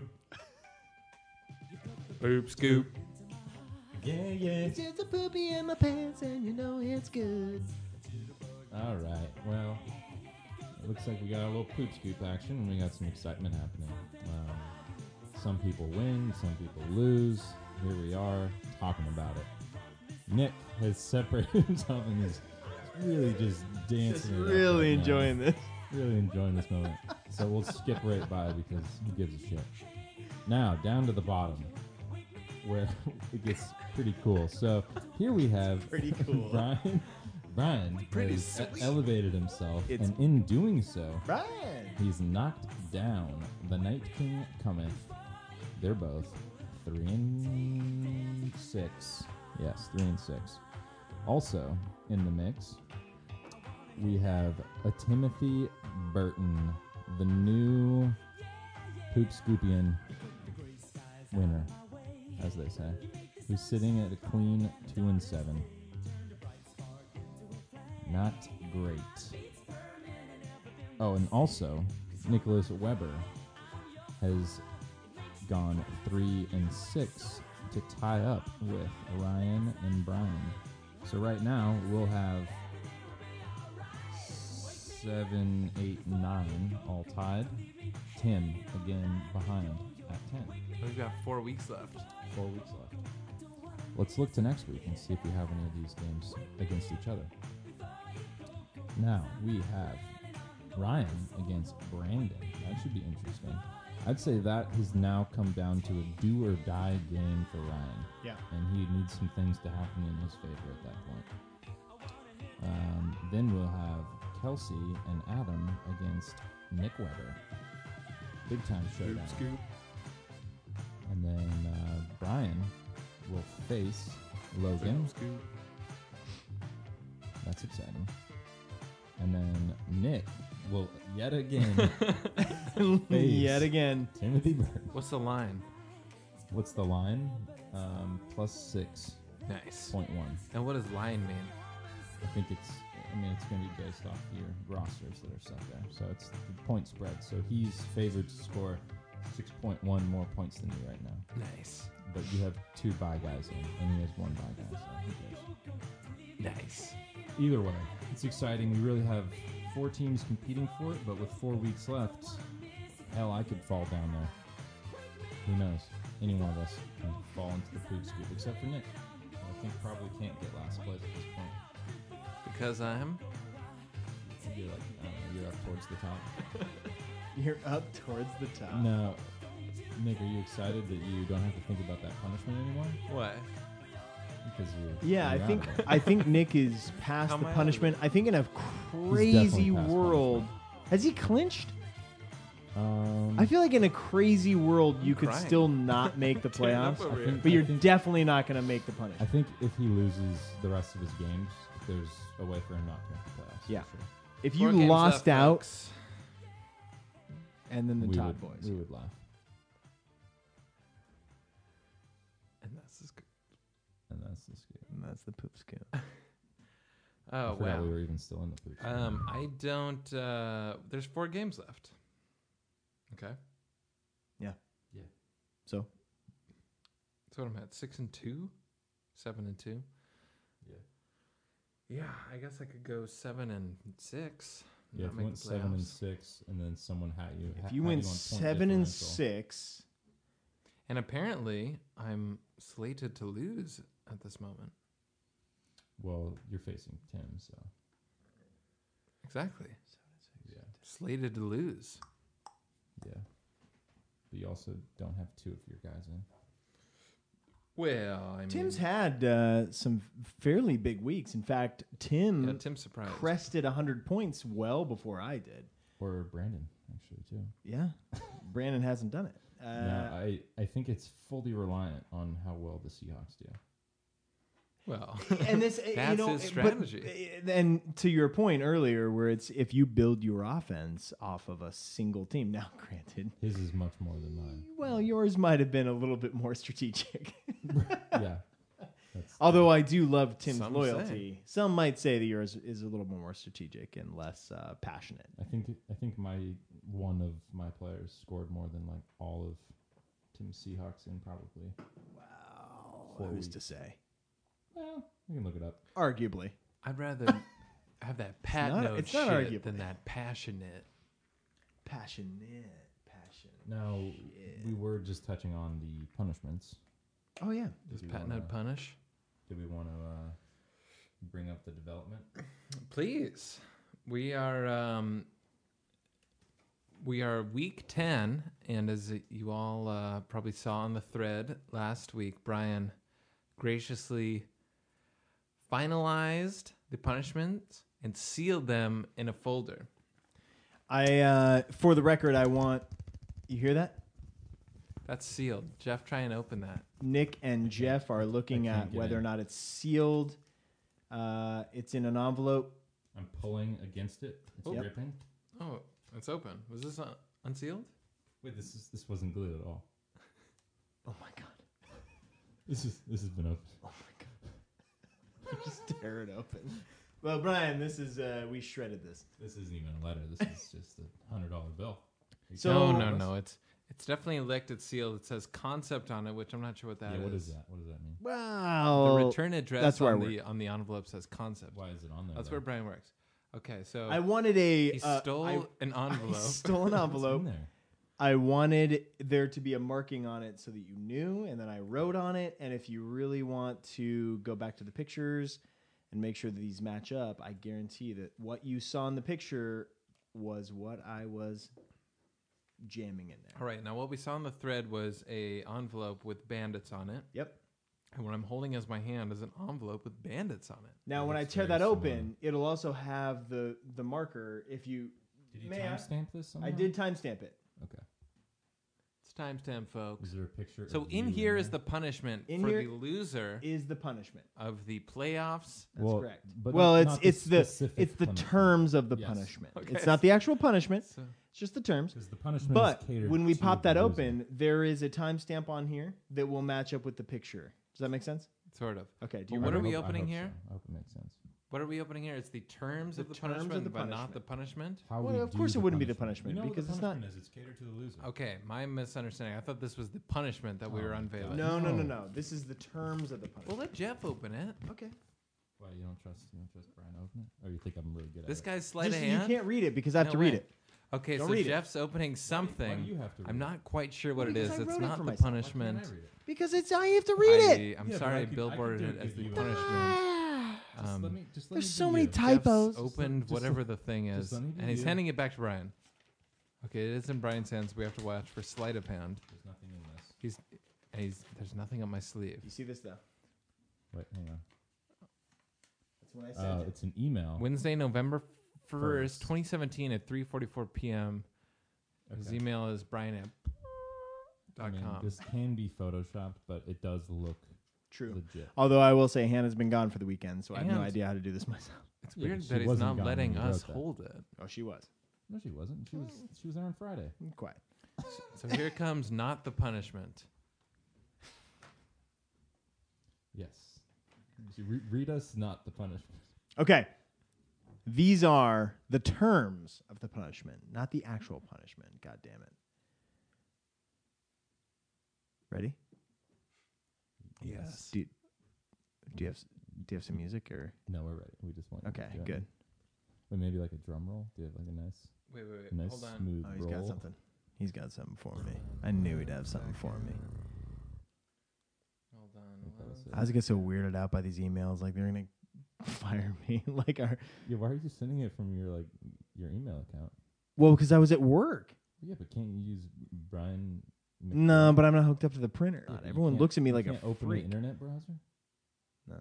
Poop scoop. Yeah. Just a poopy in my pants and you know it's good. All right. Well, it looks like we got a little poop scoop action and we got some excitement happening. Some people win, some people lose. Here we are talking about it. Nick has separated himself and is really just dancing. Just it up really right now. enjoying this. Really enjoying this moment. So we'll skip right by because who gives a shit. Now, down to the bottom where it gets pretty cool. So here we have Pretty cool. Brian Pretty has sweet. elevated himself, It's- and in doing so, Brian. he's knocked down the Night King cometh. They're both 3-6. Yes, 3-6. Also in the mix, we have a Timothy Burton, the new Poop Scoopian winner, as they say, who's sitting at a clean 2-7. Not great. Oh, and also, Nicholas Weber has gone 3-6 to tie up with Ryan and Brian. So right now, we'll have 7, 8, 9 all tied. Tim again behind at 10. We've got 4 weeks left. 4 weeks left. Let's look to next week and see if we have any of these games against each other. Now we have Ryan against Brandon. That should be interesting. I'd say that has now come down to a do or die game for Ryan. Yeah. And he needs some things to happen in his favor at that point. Then we'll have Kelsey and Adam against Nick Weber. Big time showdown. Scoop. And then Brian will face Logan. Scoop. That's exciting. And then Nick Well, yet again, Yet again. Timothy Burton. What's the line? What's the line? +6.1. Nice. And what does line mean? I think it's going to be based off your rosters that are set there. So it's the point spread. So he's favored to score 6.1 more points than you right now. Nice. But you have 2 bye guys in, and he has 1 bye guy. So who cares? Nice. Either way, it's exciting. We really have 4 teams competing for it, but with 4 weeks left, hell, I could fall down there. Who knows? Any one of us can fall into the poop scoop, except for Nick. who I think probably can't get last place at this point. Because I'm. You're like, I don't know, you're up towards the top. You're up towards the top. No, Nick, are you excited that you don't have to think about that punishment anymore? What? Because Yeah, you're I think out of it. I think Nick is past How the am I out of punishment. I think in a definitely crazy past world, punishment. has he clinched? Um, I feel like in a crazy world, you could crying. still not make the Tearing up playoffs, over I here. think- but you're I think- definitely not going to make the I punishment. think if he loses the rest of his games, there's a way for him not to make the playoffs. for Yeah. sure. If 4 you games lost left, out, folks. and then the we Todd would, boys. we would laugh. And that's just good. And that's the scale. And that's the poop scoop. Oh, I forgot wow. we were even still in the poop. I don't. There's 4 games left. Okay. So So what I'm at 6-2, 7-2. Yeah. Yeah, I guess I could go 7-6. and Yeah, not if make you went the 7-6, and then someone had you. if you went 7-6, And apparently, I'm slated to lose at this moment. well, you're facing Tim, so Exactly. yeah, Slated to lose. yeah. But you also don't have 2 of your guys in. Well, I mean, Tim's had some fairly big weeks. In fact, Tim yeah, Tim's surprised. crested 100 points well before I did. Or Brandon, actually, too. Yeah, Brandon hasn't done it. No, I think it's fully reliant on how well the Seahawks do. Well, and this, That's his strategy. And to your point earlier, where it's if you build your offense off of a single team. Now, granted, His is much more than mine. well, yours might have been a little bit more strategic. Yeah. That's, Although I do love Tim's Some loyalty. Some might say that yours is a little more strategic and less passionate. I think one of my players scored more than like all of Tim's Seahawks in probably. Wow, 4 who's weeks. to say? Well, we can look it up. Arguably. I'd rather have that pat not- note it's not shit arguable. than that passionate. Passion. Now, we were just touching on the punishments. Oh, yeah. Does you pat wanna- note punish? Do we want to bring up the development? Please. We are week 10, and as you all probably saw on the thread last week, Brian graciously finalized the punishments and sealed them in a folder. For the record, I want, you hear that? That's sealed. Jeff, try and open that. Nick and Jeff are looking I can't at get whether in. or not it's sealed. It's in an envelope. I'm pulling against it. It's Yep. ripping. Oh, it's open. Was this unsealed? Wait, this wasn't glued at all. Oh my god! This has been open. Oh my god! Just tear it open. Well, Brian, this is we shredded this. This isn't even a letter. This is just a $100 bill. So- No. It's definitely licked. It's sealed. It says concept on it, which I'm not sure what that is. Yeah, what is that? What does that mean? Wow. The return address that's where I on the envelope says concept. Why is it on there? That's though? where Brian works. Okay, so I wanted a. he stole an I envelope. stole an What's envelope. in there? I wanted there to be a marking on it so that you knew, and then I wrote on it. And if you really want to go back to the pictures and make sure that these match up, I guarantee that what you saw in the picture was what I was jamming in there. All right, now what we saw in the thread was a envelope with bandits on it, Yep. and what I'm holding as my hand is an envelope with bandits on it. Now, when I looks tear very that similar. open, it'll also have the marker. If you, Did you May I? timestamp this? I Somehow? did timestamp it. Okay. It's timestamp, folks. Is there a picture? So of in you here is there? the punishment In for here the loser Is the punishment? of the playoffs. That's Well, correct. but Well, not it's the specific punishment. terms of the Yes. punishment. Okay. It's not the actual punishment. So, It's just the terms. Because the punishment But is catered when we to pop the that loser. open, there is a timestamp on here that will match up with the picture. Does that make sense? sort of. Okay. Do you Well, what remember? are we I opening hope here? So. I hope it makes sense. What are we opening here? It's the terms The of the terms of punishment, the but not the punishment. How Well, we of do course the it wouldn't be the punishment You know because what it's the not. punishment is. It's catered to the loser. Okay, my misunderstanding. I thought this was the punishment that we Oh were my unveiling. God. No. This is the terms of the We'll punishment. let Jeff open it. Okay. Why you don't trust Brian to open it? Or you think I'm really good This at guy's sleight of You hand. can't read it because I have No to read way. it. Okay, Don't so read it. Jeff's opening something. Why do you have to read I'm it? not quite sure what it Because is. I It's wrote it not for the myself. Why Why can't I punishment. read it? Because I have to read it. I'm Yeah, but sorry, I could- I billboarded could it do as it the if you punishment. Just let me There's be so many you. typos. Jeff's opened Just whatever the thing just is, let me be and he's you. handing it back to Brian. Okay, it is in Brian's hands. We have to watch for sleight of hand. There's nothing in this. There's nothing up my sleeve. You see this though? Wait, hang on. That's when I sent it. It's an email. Wednesday, November 1st, First. 2017 at 3:44 p.m. His Okay. email is brian@. I mean, .com. this can be photoshopped, but it does look True. legit. Although I will say Hannah's been gone for the weekend, so I have no And- idea how to do this myself. It's Yeah, weird but that she he's wasn't not gone letting when you us wrote that. hold it. Oh, she was. No, she wasn't. She was there on Friday. Quiet. So here comes not the punishment. Yes. Read us not the punishment. Okay. These are the terms of the punishment, not the actual punishment. God damn it. Ready? Yes. Do you have some music or? No, we're ready. We just want you to Okay, do it. good. Wait, maybe like a drum roll. Do you have like a nice, Wait. nice Hold on. smooth Oh, he's roll? got something. He's got something for me. I knew he'd have something for me. Hold on. That was it. I was get so weirded out by these emails, like they're gonna fire me. Like, Yeah, why are you sending it from your email account? well, because I was at work. Yeah, but can't you use Brian? No, but I'm not hooked up to the printer. Yeah, but you Everyone can't- looks at me you like a can't open freak. the internet browser. No.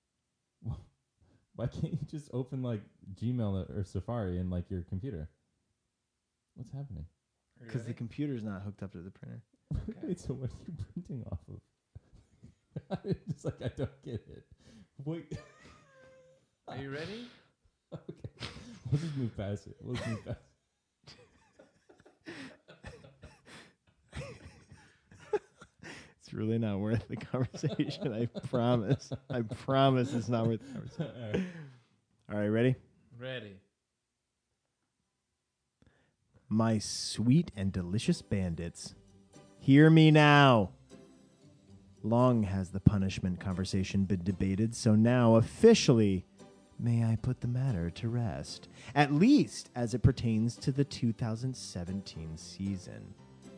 Why can't you just open like Gmail or Safari in like your computer? What's happening? Because the computer's not hooked up to the printer. Wait, so what are you printing off of? Just like I don't get it. Wait. Are you ready? Okay. We'll just move past it. We'll just move past It's really not worth the conversation. I promise. I promise it's not worth the conversation. it. All right. All right, ready? Ready. My sweet and delicious bandits, hear me now. Long has the punishment conversation been debated, so now officially may I put the matter to rest, at least as it pertains to the 2017 season.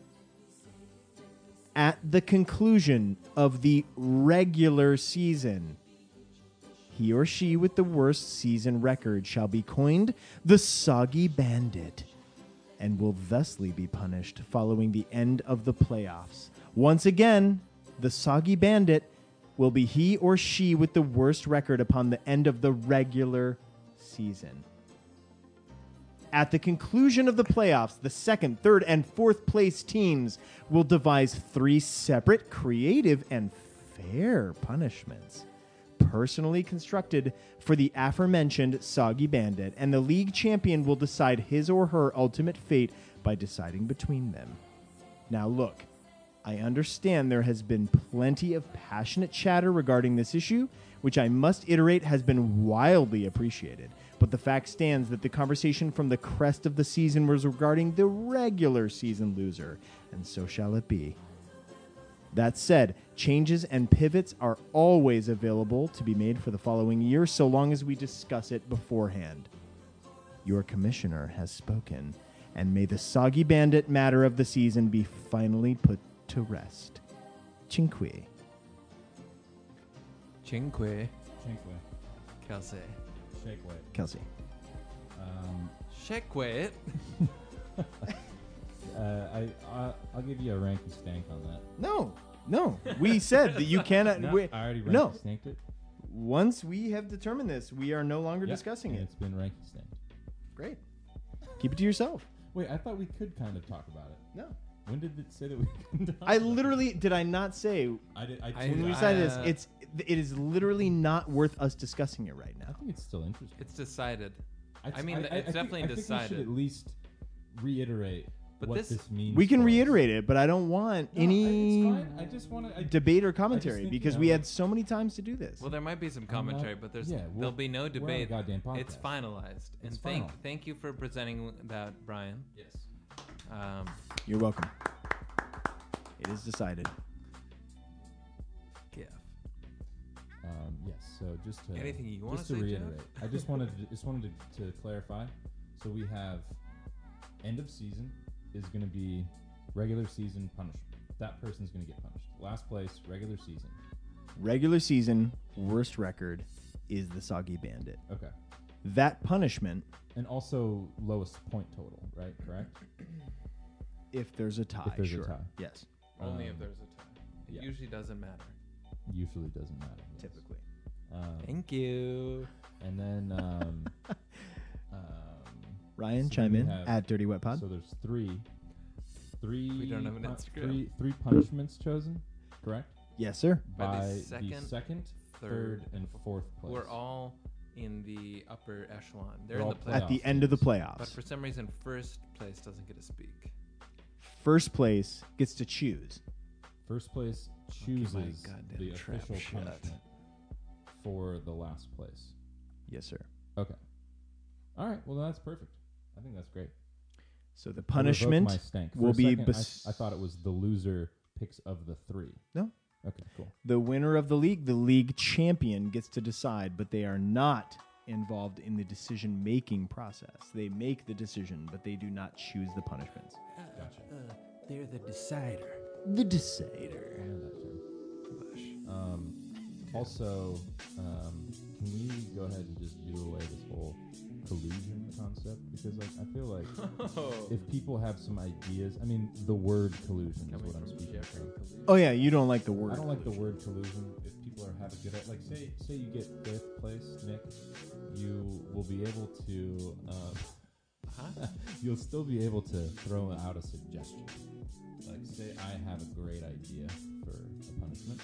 At the conclusion of the regular season, he or she with the worst season record shall be coined the Soggy Bandit and will thusly be punished following the end of the playoffs. Once again, the Soggy Bandit will be he or she with the worst record upon the end of the regular season. At the conclusion of the playoffs, the second, third, and fourth place teams will devise 3 separate, creative, and fair punishments personally constructed for the aforementioned Soggy Bandit, and the league champion will decide his or her ultimate fate by deciding between them. Now look, I understand there has been plenty of passionate chatter regarding this issue, which I must iterate has been wildly appreciated. But the fact stands that the conversation from the crest of the season was regarding the regular season loser, and so shall it be. That said, changes and pivots are always available to be made for the following year, so long as we discuss it beforehand. Your commissioner has spoken, and may the Soggy Bandit matter of the season be finally put to rest. Cinque. Cinque. Shankaway. Kelsey. Shakeway. Kelsey. Shake I'll give you a ranky stank on that. No. We said that you cannot. No, we- I already ranky no. stanked it. Once we have determined this, we are no longer Yep, discussing and it. It's been ranky stanked. Great. Keep it to yourself. Wait, I thought we could kind of talk about it. No. When did it say that we couldn't talk I about it? literally did. I not say when we decided this? It is literally not worth us discussing it right I now. think it's still interesting. It's decided. It's definitely I think we decided. should at least reiterate But what this- this means. We can for us. reiterate it, but I don't want any It's fine. I just want to. debate or commentary think, because we had so many times to do this. Well, there might be some commentary, but there'll be no we're on a debate. goddamn podcast. It's finalized. And It's final. thank you for presenting that, Brian. Yes. You're welcome. It is decided. Yeah. Yes. So just to Anything you wanna just to say, Jeff? reiterate, I just wanted to clarify. So we have end of season is going to be regular season punishment. That person's going to get punished. Last place, regular season. Regular season worst record is the Soggy Bandit. Okay. That punishment, And also lowest point total, right? Correct. if there's a tie, If there's a sure. tie. Yes, Only if Um, there's a tie. It yeah. usually doesn't matter. Usually doesn't matter. Yes. typically. Thank you. And then Ryan, So chime we in have- at Dirty Wet Pod. so there's three. We don't have an Instagram. Three punishments chosen, correct? Yes, sir. By By the the second, second, third, third, and fourth place. We're all in the upper echelon. They're We're in all the playoff playoffs. At the end of the teams. playoffs, But for some reason, first place doesn't get to speak. first place gets to choose. First place keep my chooses goddamn the trap official shut. punishment for the last place. Yes, sir. Okay. All right. Well, that's perfect. I think that's great. So the I revoke punishment my stank. For will a be second, I thought it was the loser picks of the three. No. Okay. Cool. the winner of the league champion, gets to decide, but they are not involved in the decision-making process. They make the decision, but they do not choose the punishments. Gotcha. They're the decider. The decider. I know that term. Also, can we go ahead and just do away this whole collusion concept? Because I feel like if people have some ideas, I mean, the word collusion is what I'm speaking of. Oh yeah, you don't like the word. I don't like the word collusion. If people are having good, like say you get fifth place, Nick, you will be able to, you'll still be able to throw out a suggestion. Like say I have a great idea for a punishment.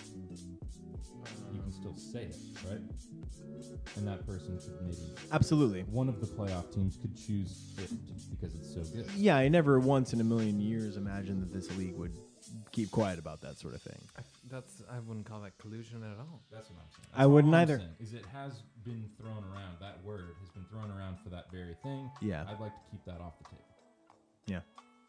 You can still say it, right? And that person could maybe Absolutely. one of the playoff teams could choose it because it's so good. Yeah, I never once in a million years imagined that this league would keep quiet about that sort of thing. I wouldn't call that collusion at all. That's what I'm saying. I wouldn't all I'm either. saying Is it has been thrown around? That word has been thrown around for that very thing. Yeah. I'd like to keep that off the table. Yeah.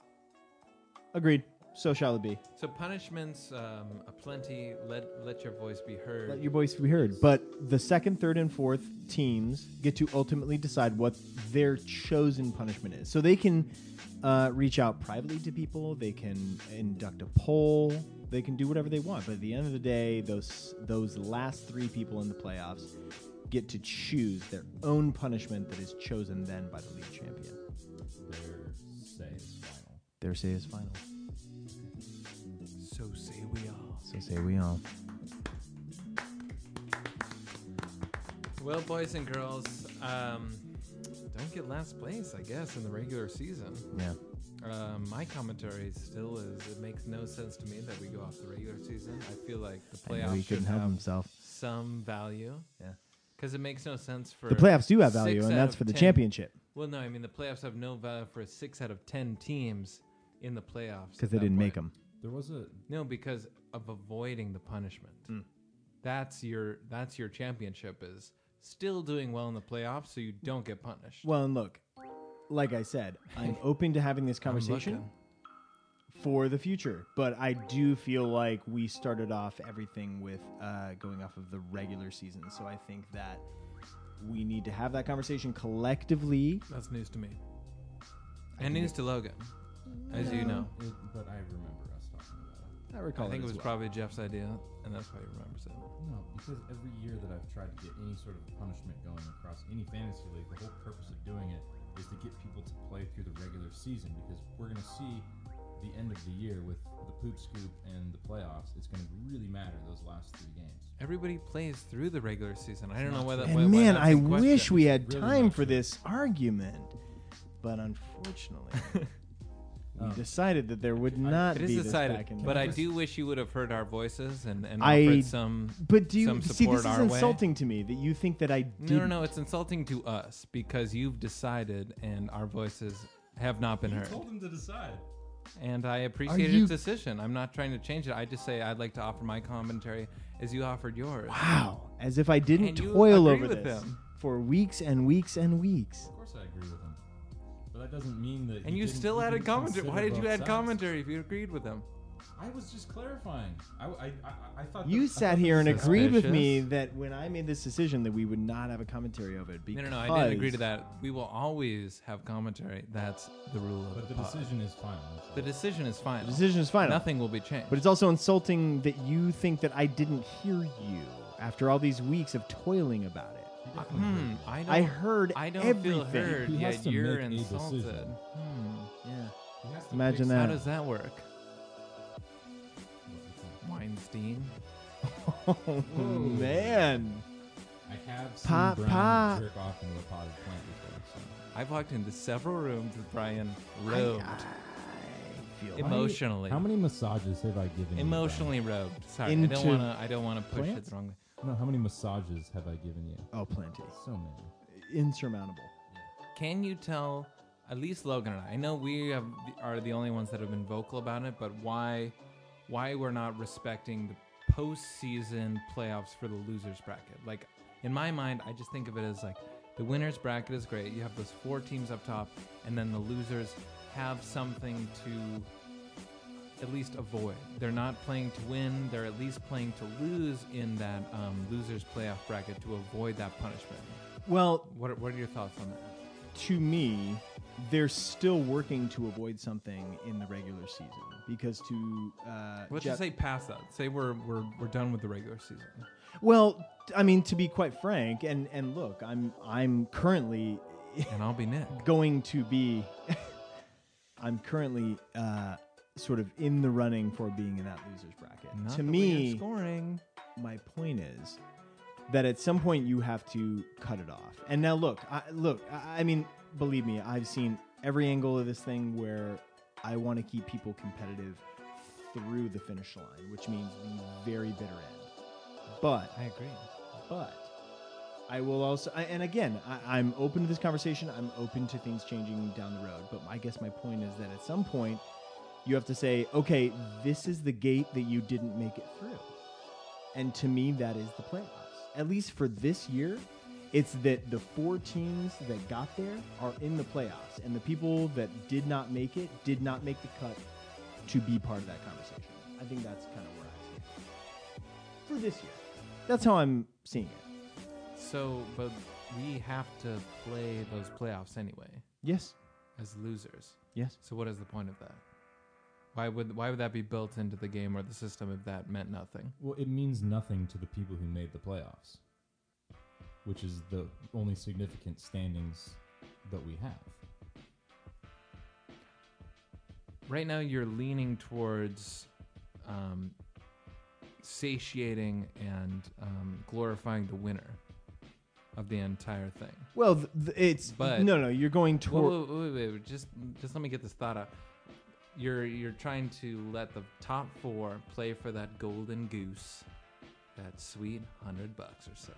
Agreed. So shall it be. So punishments, aplenty. Let your voice be heard. Let your voice be heard. But the second, third, and fourth teams get to ultimately decide what their chosen punishment is. So they can reach out privately to people. They can induct a poll. They can do whatever they want. But at the end of the day, those last three people in the playoffs get to choose their own punishment that is chosen then by the league champion. Their say is final. Their say is final. So say we all. So say we all. Well, boys and girls, don't get last place, I guess, in the regular season. Yeah. My commentary still is it makes no sense to me that we go off the regular season. I feel like the I know he playoffs should couldn't help have himself. some value. Yeah. Because it makes no sense for The playoffs do have value, 6 and out that's of for the 10 championship Well, no, I mean the playoffs have no value for 6 out of 10 teams in the playoffs because at they that didn't make point. them. There was a No, because of avoiding the punishment. That's your championship is still doing well in the playoffs, so you don't get punished. Well, and look, like I said, I'm open to having this conversation looking. for the future, but I do feel like we started off everything with going off of the regular season. So I think that we need to have that conversation collectively. That's news to me. And news to Logan, as you know. but I remember us talking about it. I recall I think it as was well. probably Jeff's idea, and that's why he remembers it. No, because every year that I've tried to get any sort of punishment going across any fantasy league, the whole purpose of doing it is to get people to play through the regular season, because we're going to see the end of the year with the poop scoop and the playoffs. It's going to really matter those last 3 games. Everybody plays through the regular season. I don't know whether. And man, I wish we had Really time not for true. this argument, but unfortunately, We decided that there would not It be is this decided, back and but I forth. do wish you would have heard our voices and I- offered some. But do you some see? support This is our insulting to me that you think that I did. No. It's insulting to us because you've decided and our voices have not been You heard. told him to decide. And I appreciate you- his decision. I'm not trying to change it. I just say I'd like to offer my commentary as you offered yours. Wow, as if I didn't And you toil agree over with this them. for weeks and weeks and weeks. Of course, I agree with him, but that doesn't mean that. And he you didn't- still he added didn't commentary. consider Why did you both add sides. commentary if you agreed with him? I was just clarifying. I thought You I sat thought here and this was- agreed with suspicious. me that when I made this decision that we would not have a commentary of it. Because No. I didn't agree to that. We will always have commentary. That's the rule of But the the pod. decision is final. that's The all. decision is final. The decision is final. Nothing will be changed. But it's also insulting that you think that I didn't hear you after all these weeks of toiling about it. He definitely heard you. I heard I don't feel everything. heard. He has Yet to you're make a insulted. decision. Yeah. He has to Imagine fix that. How does that work? what we Weinstein. Oh, man. I have seen Pa- Brian pa- jerk off into a potted plant before. So. I've walked into several rooms with Brian robed. I feel Emotionally. How many massages have I given you? Brian? Emotionally robed. Sorry, Into I don't wanna push plants? it the wrong way. No, how many massages have I given you? Oh, plenty. So many. Insurmountable. Can you tell, at least Logan and I know we are the only ones that have been vocal about it, but why we're not respecting the postseason playoffs for the losers bracket? Like, in my mind, I just think of it as like the winners bracket is great. You have those 4 teams up top, and then the losers have something to at least avoid. They're not playing to win. They're at least playing to lose in that losers playoff bracket to avoid that punishment. Well, What are your thoughts on that? to me, they're still working to avoid something in the regular season because to Let's Jeff- just say past that. Say we're done with the regular season. well, I mean, to be quite frank, and look, I'm currently And I'll be Nick. going to be. I'm currently sort of in the running for being in that losers bracket. Not To the way you're me, scoring. my point is that at some point you have to cut it off. And now look, I mean, believe me, I've seen every angle of this thing where I want to keep people competitive through the finish line, which means the very bitter end. But I agree. I will also, and again, I'm open to this conversation. I'm open to things changing down the road. But I guess my point is that at some point, you have to say, okay, this is the gate that you didn't make it through. And to me, that is the playoffs. At least for this year, it's that the 4 teams that got there are in the playoffs. And the people that did not make it did not make the cut to be part of that conversation. I think that's kind of where I see it. For this year. That's how I'm seeing it. So, but we have to play those playoffs anyway Yes. as losers. Yes. So what is the point of that? Why would that be built into the game or the system if that meant nothing? Well, it means nothing to the people who made the playoffs, which is the only significant standings that we have. Right now, you're leaning towards satiating and glorifying the winner of the entire thing. Well, it's But- no. You're going toward. Wait. Just let me get this thought out. You're trying to let the top 4 play for that golden goose, that sweet $100 or so.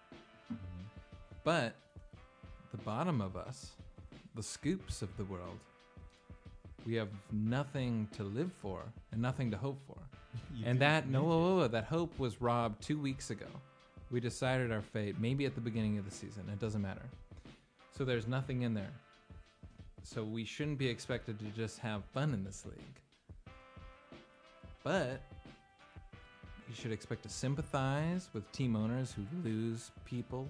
But the bottom of us, the scoops of the world, we have nothing to live for and nothing to hope for. And that that hope was robbed 2 weeks ago. We decided our fate maybe at the beginning of the season. It doesn't matter. So there's nothing in there. So we shouldn't be expected to just have fun in this league. But you should expect to sympathize with team owners who lose people,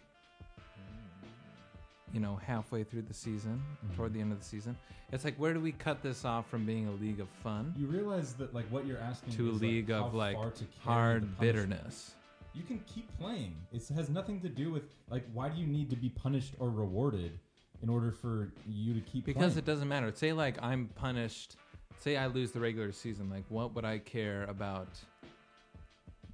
halfway through the season, toward the end of the season. It's like, where do we cut this off from being a league of fun You realize that like what you're asking to a is league like, how of like far to carry the hard punishment. bitterness? You can keep playing. It has nothing to do with like why do you need to be punished or rewarded in order for you to keep Because playing? it doesn't matter. Say like I'm punished. Say I lose the regular season. Like, what would I care about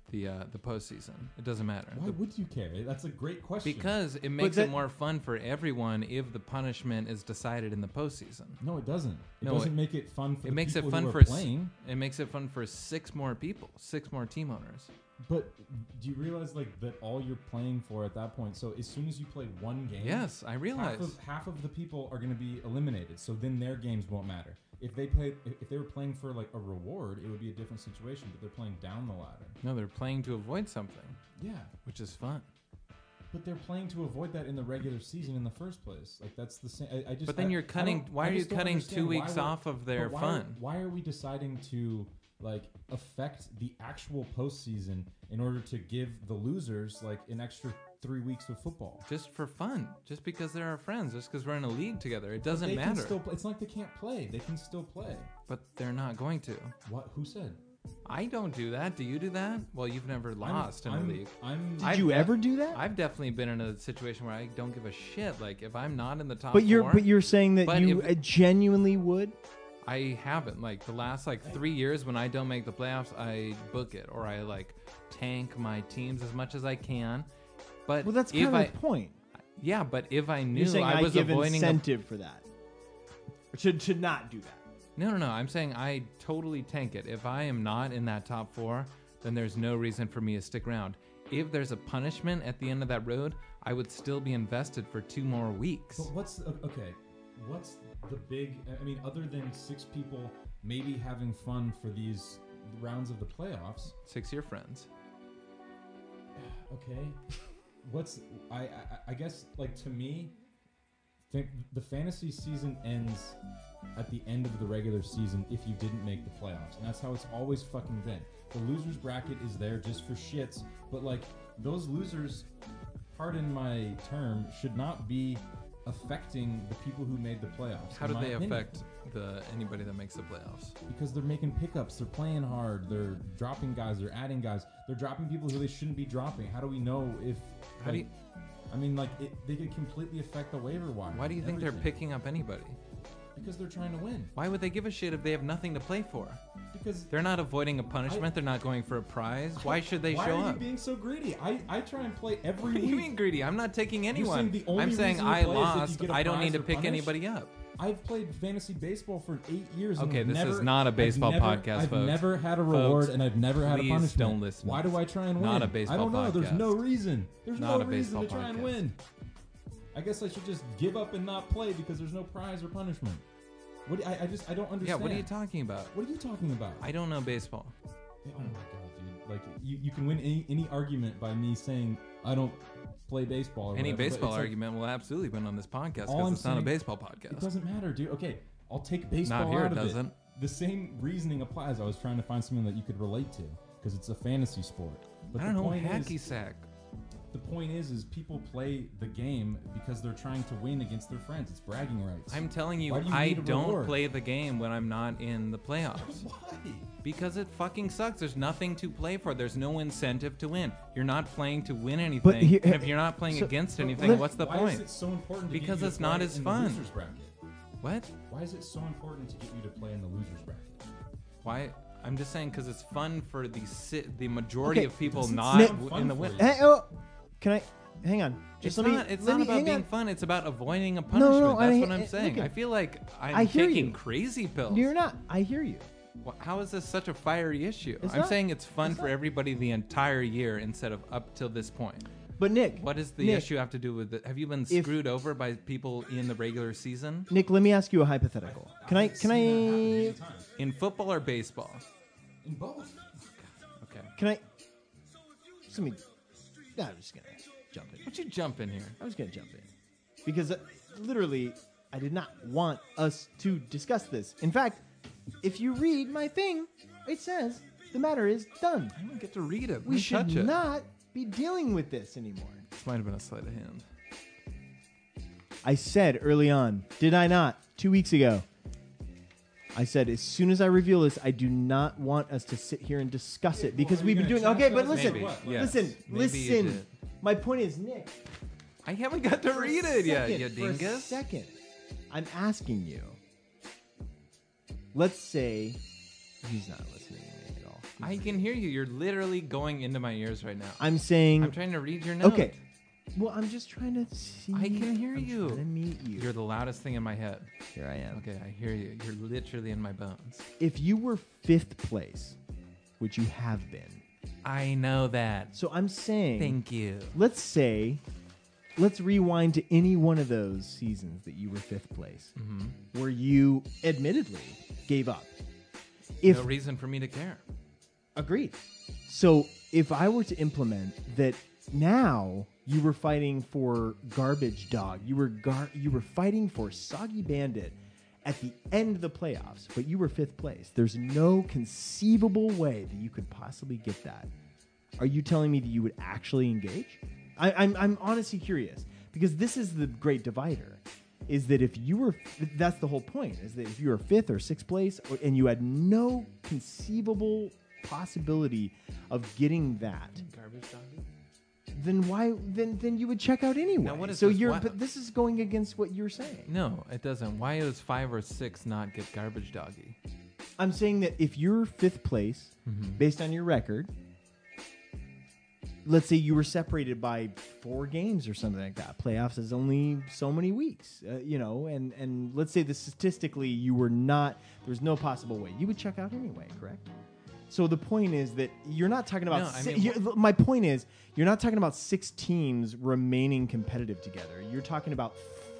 the postseason. It doesn't matter. Why would you care? That's a great question. Because it makes it more fun for everyone if the punishment is decided in the postseason. No, it doesn't. It No, doesn't make it fun for It the makes it people fun who for are playing. It makes it fun for 6 more people, 6 more team owners. But do you realize that all you're playing for at that point? So as soon as you play one game, Yes, I realize. half of the people are going to be eliminated. So then their games won't matter. If they were playing for like a reward, it would be a different situation. But they're playing down the ladder. No, they're playing to avoid something, Yeah, which is fun. but they're playing to avoid that in the regular season in the first place. Like that's the same. I just. But then you're cutting. Why are you cutting 2 weeks off of their fun? Why are we deciding to like affect the actual postseason in order to give the losers like an extra 3 weeks of football? Just for fun. Just because they're our friends. Just because we're in a league together. It doesn't They matter. can still play. It's not like they can't play. They can still play. But they're not going to. What? Who said? I don't do that. Do you do that? Well, you've never lost in a league. Did you ever do that? I've definitely been in a situation where I don't give a shit. Like if I'm not in the top But you're four, but you're saying that But you if- genuinely would? I haven't. Like the last 3 years when I don't make the playoffs, I book it or I tank my teams as much as I can. But Well, that's if kind of the point. yeah, but if I knew You're saying I was give avoiding incentive for that. Should not do that. No. I'm saying I totally tank it. If I am not in that top 4, then there's no reason for me to stick around. If there's a punishment at the end of that road, I would still be invested for 2 more weeks. But what's the big? I mean, other than 6 people maybe having fun for these rounds of the playoffs. 6 year friends. Okay. I guess to me, the fantasy season ends at the end of the regular season if you didn't make the playoffs, and that's how it's always fucking been. The losers bracket is there just for shits, but those losers, pardon my term, should not be affecting the people who made the playoffs. How do they affect anybody that makes the playoffs? Because they're making pickups, they're playing hard, they're dropping guys, they're adding guys, they're dropping people who they shouldn't be dropping. How do we know if? They could completely affect the waiver wire. Why do you think they're picking up anybody? Because they're trying to win. Why would they give a shit if they have nothing to play for? Because They're not avoiding a punishment. They're not going for a prize. Why should they why show are you up? being so greedy? I try and play every What do week. you mean greedy? I'm not taking anyone. saying the only I'm saying reason you I play is if you lost. get a I don't prize need to or pick punished? anybody up. I've played fantasy baseball for 8 years. Okay, and this never, is not a baseball podcast, I've folks. never had a reward, Folks, and I've never had a please punishment. don't listen. Why do I try and win? Not a baseball I don't know. There's podcast. no reason. There's Not no a reason baseball to try and podcast. win. I guess I should just give up and not play because there's no prize or punishment. I don't understand. Yeah, what are you talking about? What are you talking about? I don't know baseball. Oh my god, dude! You can win any argument by me saying I don't play baseball. Or Any whatever, but baseball it's argument will absolutely win on this podcast All I'm because it's not a saying- baseball It podcast. doesn't matter, dude. Okay, I'll take baseball Not here, out it of doesn't. The same reasoning applies. I was trying to find something that you could relate to because it's a fantasy sport. But I don't the know, point hacky is, sack. the point is people play the game because they're trying to win against their friends. It's bragging rights. I'm telling you, Why do you I need a don't reward? play the game when I'm not in the playoffs. Why? Because it fucking sucks. There's nothing to play for. There's no incentive to win. You're not playing to win anything. But here- and if you're not playing so- against but anything, let- what's the Why point? is it so important? To Because get you it's to not play as in fun. The losers bracket? What? Why is it so important to get you to play in the losers bracket? Why? I'm just saying because it's fun for the majority Okay, of people doesn't not sound fun in the for win. you. Hey, oh, can I hang on? It's let me- not. It's let not me- about hang being on. fun. It's about avoiding a no, punishment. That's I- what I'm saying. look, I feel like I I'm hear taking you. crazy pills. You're not. I hear you. How is this such a fiery issue? It's I'm not. saying it's fun It's for not. everybody the entire year instead of up till this point. But Nick, What does the Nick, issue have to do with it? Have you been If- screwed over by people in the regular season? Nick, let me ask you a hypothetical. Can I? In football or baseball? In both. Okay. Can I? Let me. No, I'm just gonna jump in. Why'd you jump in here? I was gonna jump in because literally, I did not want us to discuss this. In fact, if you read my thing, it says the matter is done. I don't get to read it. Let We me should touch it. not be dealing with this anymore. This might have been a sleight of hand. I said early on, did I not? 2 weeks ago. I said, as soon as I reveal this, I do not want us to sit here and discuss it because are you we've been gonna doing. Okay, chastise but us listen, Maybe, what? yes. listen, Maybe you listen. did. My point is, Nick. I haven't got to read it yet, you For a dingus. second, I'm asking you. Let's say he's not listening to me at all. I can hear you. You're literally going into my ears right now. I'm saying. I'm trying to read your note. Okay. Well, I'm just trying to see. I can hear I'm you. trying to meet you. You're the loudest thing in my head. Here I am. Okay, I hear you. You're literally in my bones. If you were 5th place, which you have been, I know that. so I'm saying. Thank you. Let's rewind to any one of those seasons that you were 5th place, where you admittedly gave up. No reason for me to care. Agreed. So if I were to implement that now you were fighting for Garbage Dog, you were fighting for Soggy Bandit at the end of the playoffs, but you were 5th place. There's no conceivable way that you could possibly get that. Are you telling me that you would actually engage? I'm honestly curious, because this is the great divider. Is that if you were, that's the whole point, is that if you were 5th or 6th place and you had no conceivable possibility of getting that, Garbage doggy? then why, then you would check out anyway. Now, what is so this? but this is going against what you're saying. No, it doesn't. Why does 5 or 6 not get garbage doggy? I'm saying that if you're 5th place, based on your record, let's say you were separated by 4 games or something like that. Playoffs is only so many weeks, and let's say that statistically you were not, there's no possible way. You would check out anyway, correct? So the point is that you're not talking about, my point is, you're not talking about 6 teams remaining competitive together. You're talking about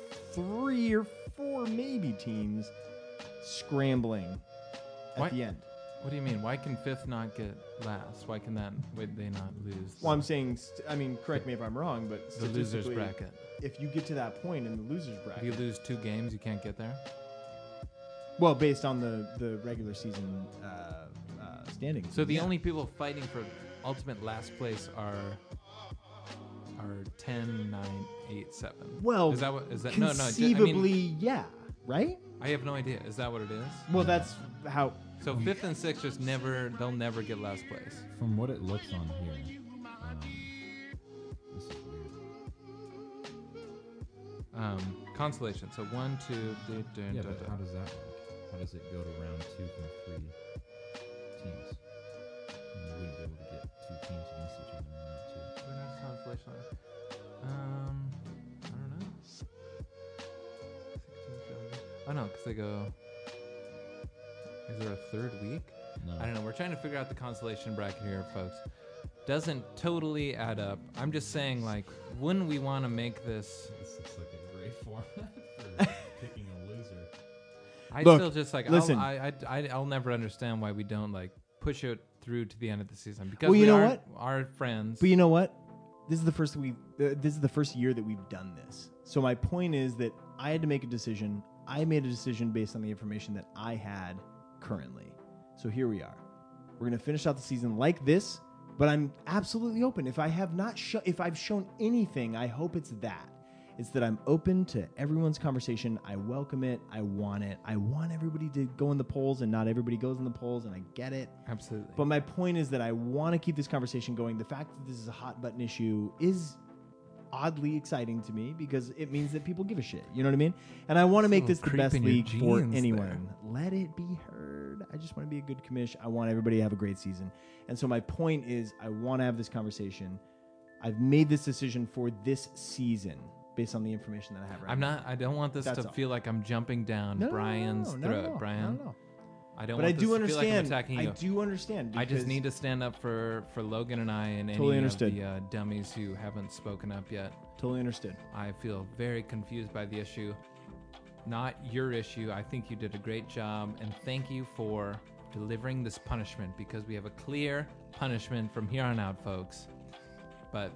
3 or 4 maybe teams scrambling at the end. What do you mean? Why can 5th not get last? Why can they not lose? Well, I'm saying, correct me if I'm wrong, but the losers bracket. If you get to that point in the losers bracket, If you lose 2 games, you can't get there? well, based on the regular season standings. So the only people fighting for ultimate last place are 10, 9, 8, 7. Well, is that what is that? conceivably, yeah, right? I have no idea. Is that what it is? Well, that's how. So 5th and 6th just they'll never get last place. From what it looks on here, this is weird. Consolation. So 1, 2, Yeah, but how does that work? How does it go to round 2 from 3 teams? And you wouldn't be able to get 2 teams against each other in round 2. Where does consolation? I don't know. 16, 17. Oh no, because they go. Is there a 3rd week? No. I don't know. We're trying to figure out the consolation bracket here, folks. Doesn't totally add up. I'm just saying, like, wouldn't we want to make this? This looks like a great format for picking a loser. Still just like listen. I'll never understand why we don't like push it through to the end of the season because Well, you know what? Our friends. But you know what? This is the first year that we've done this. So my point is that I had to make a decision. I made a decision based on the information that I had currently. So here we are. We're going to finish out the season like this, but I'm absolutely open. If I have not if I've shown anything, I hope it's that. It's that I'm open to everyone's conversation. I welcome it. I want it. I want everybody to go in the polls, and not everybody goes in the polls, and I get it. Absolutely. But my point is that I want to keep this conversation going. The fact that this is a hot button issue is oddly exciting to me because it means that people give a shit. You know what I mean? And I want to make this the best league for anyone. Let it be heard. I just want to be a good commish. I want everybody to have a great season. And so my point is I want to have this conversation. I've made this decision for this season based on the information that I have right now. I don't want this to feel like I'm jumping down Brian's throat. Brian. No. I don't But want I do this to feel like I'm understand. attacking I you. do understand. I just need to stand up for Logan and I and Totally any understood. of the dummies who haven't spoken up yet. Totally understood. I feel very confused by the issue. Not your issue. I think you did a great job, and thank you for delivering this punishment because we have a clear punishment from here on out, folks. But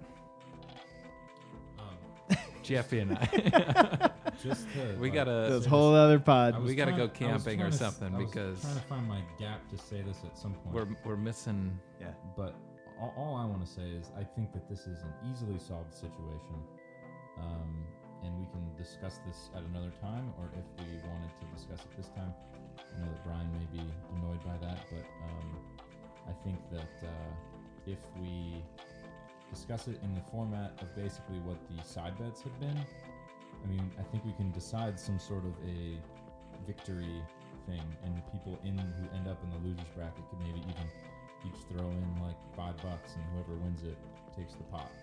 Jeffy and I, Just to, we gotta. This whole other pod. We gotta go camping or something I was because trying to find my gap to say this at some point. we're missing. Yeah. But all I want to say is I think that this is an easily solved situation, and we can discuss this at another time, or if we wanted to discuss it this time. I know that Brian may be annoyed by that, but I think that if we discuss it in the format of basically what the side bets have been, I mean, I think we can decide some sort of a victory thing, and people who end up in the losers bracket could maybe even each throw in like $5, and whoever wins it takes the pot.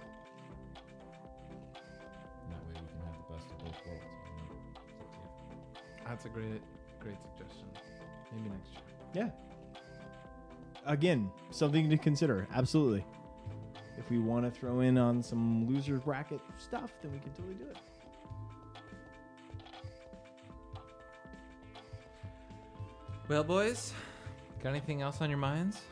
And that way we can have the best of both worlds. That's a great suggestion. Maybe next year. Yeah. Again, something to consider. Absolutely. If we want to throw in on some loser bracket stuff, then we can totally do it. Well, boys, got anything else on your minds?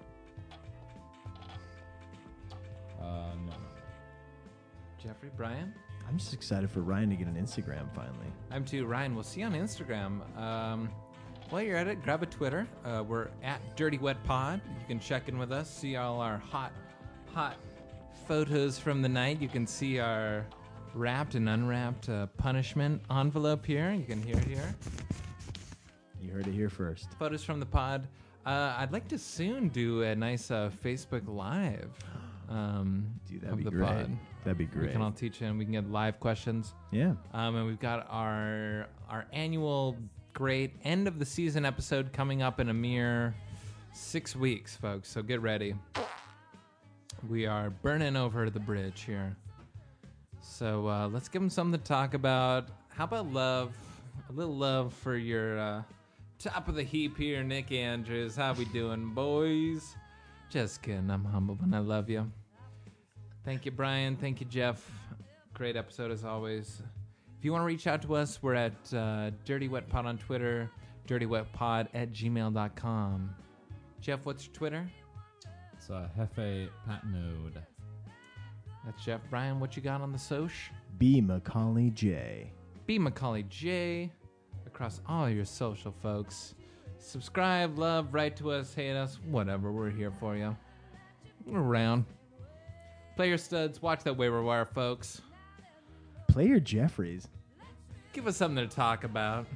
No. Jeffrey, Brian? I'm just excited for Ryan to get an Instagram finally. I'm too. Ryan, we'll see you on Instagram. While you're at it, grab a Twitter. We're at Dirty Wet Pod. You can check in with us, see all our hot photos from the night. You can see our wrapped and unwrapped punishment envelope here. You can hear it here. You heard it here first. Photos from the pod. I'd like to soon do a nice Facebook Live Dude, that'd of be the great. pod. That'd be We great. can all teach in. We can get live questions. Yeah. And we've got our annual great end of the season episode coming up in a mere 6 weeks, folks. So get ready. We are burning over the bridge here. So let's give them something to talk about. How about love? A little love for your top of the heap here, Nick Andrews. How we doing, boys? Just kidding. I'm humble, and I love you. Thank you, Brian. Thank you, Jeff. Great episode as always. If you want to reach out to us, we're at Dirty Wet Pod on Twitter, dirtywetpod@gmail.com. Jeff, what's your Twitter? It's Hefe Patnode. That's Jeff. Brian, what you got on the soch? B. Macaulay J. B. Macaulay J. Across all your social folks. Subscribe, love, write to us, hate us, whatever. We're here for you. We're around. Play your studs. Watch that waiver wire, folks. Player Jeffries. Give us something to talk about.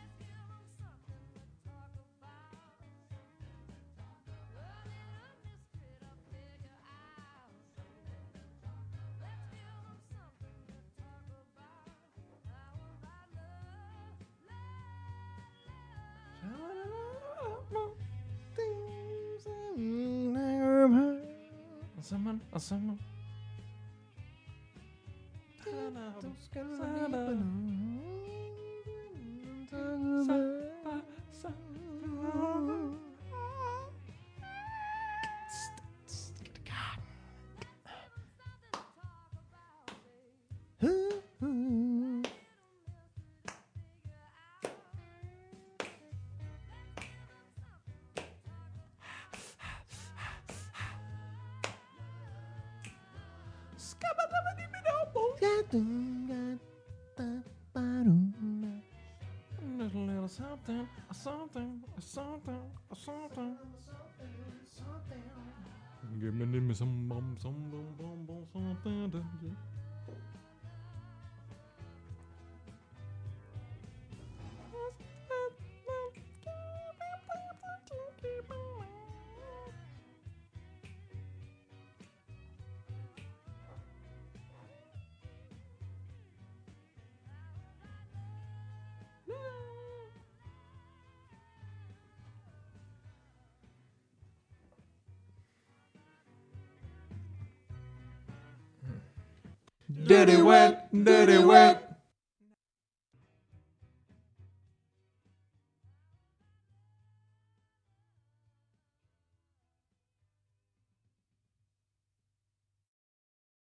Someone. Little something. Give me some something. Dirty wet, dirty wet.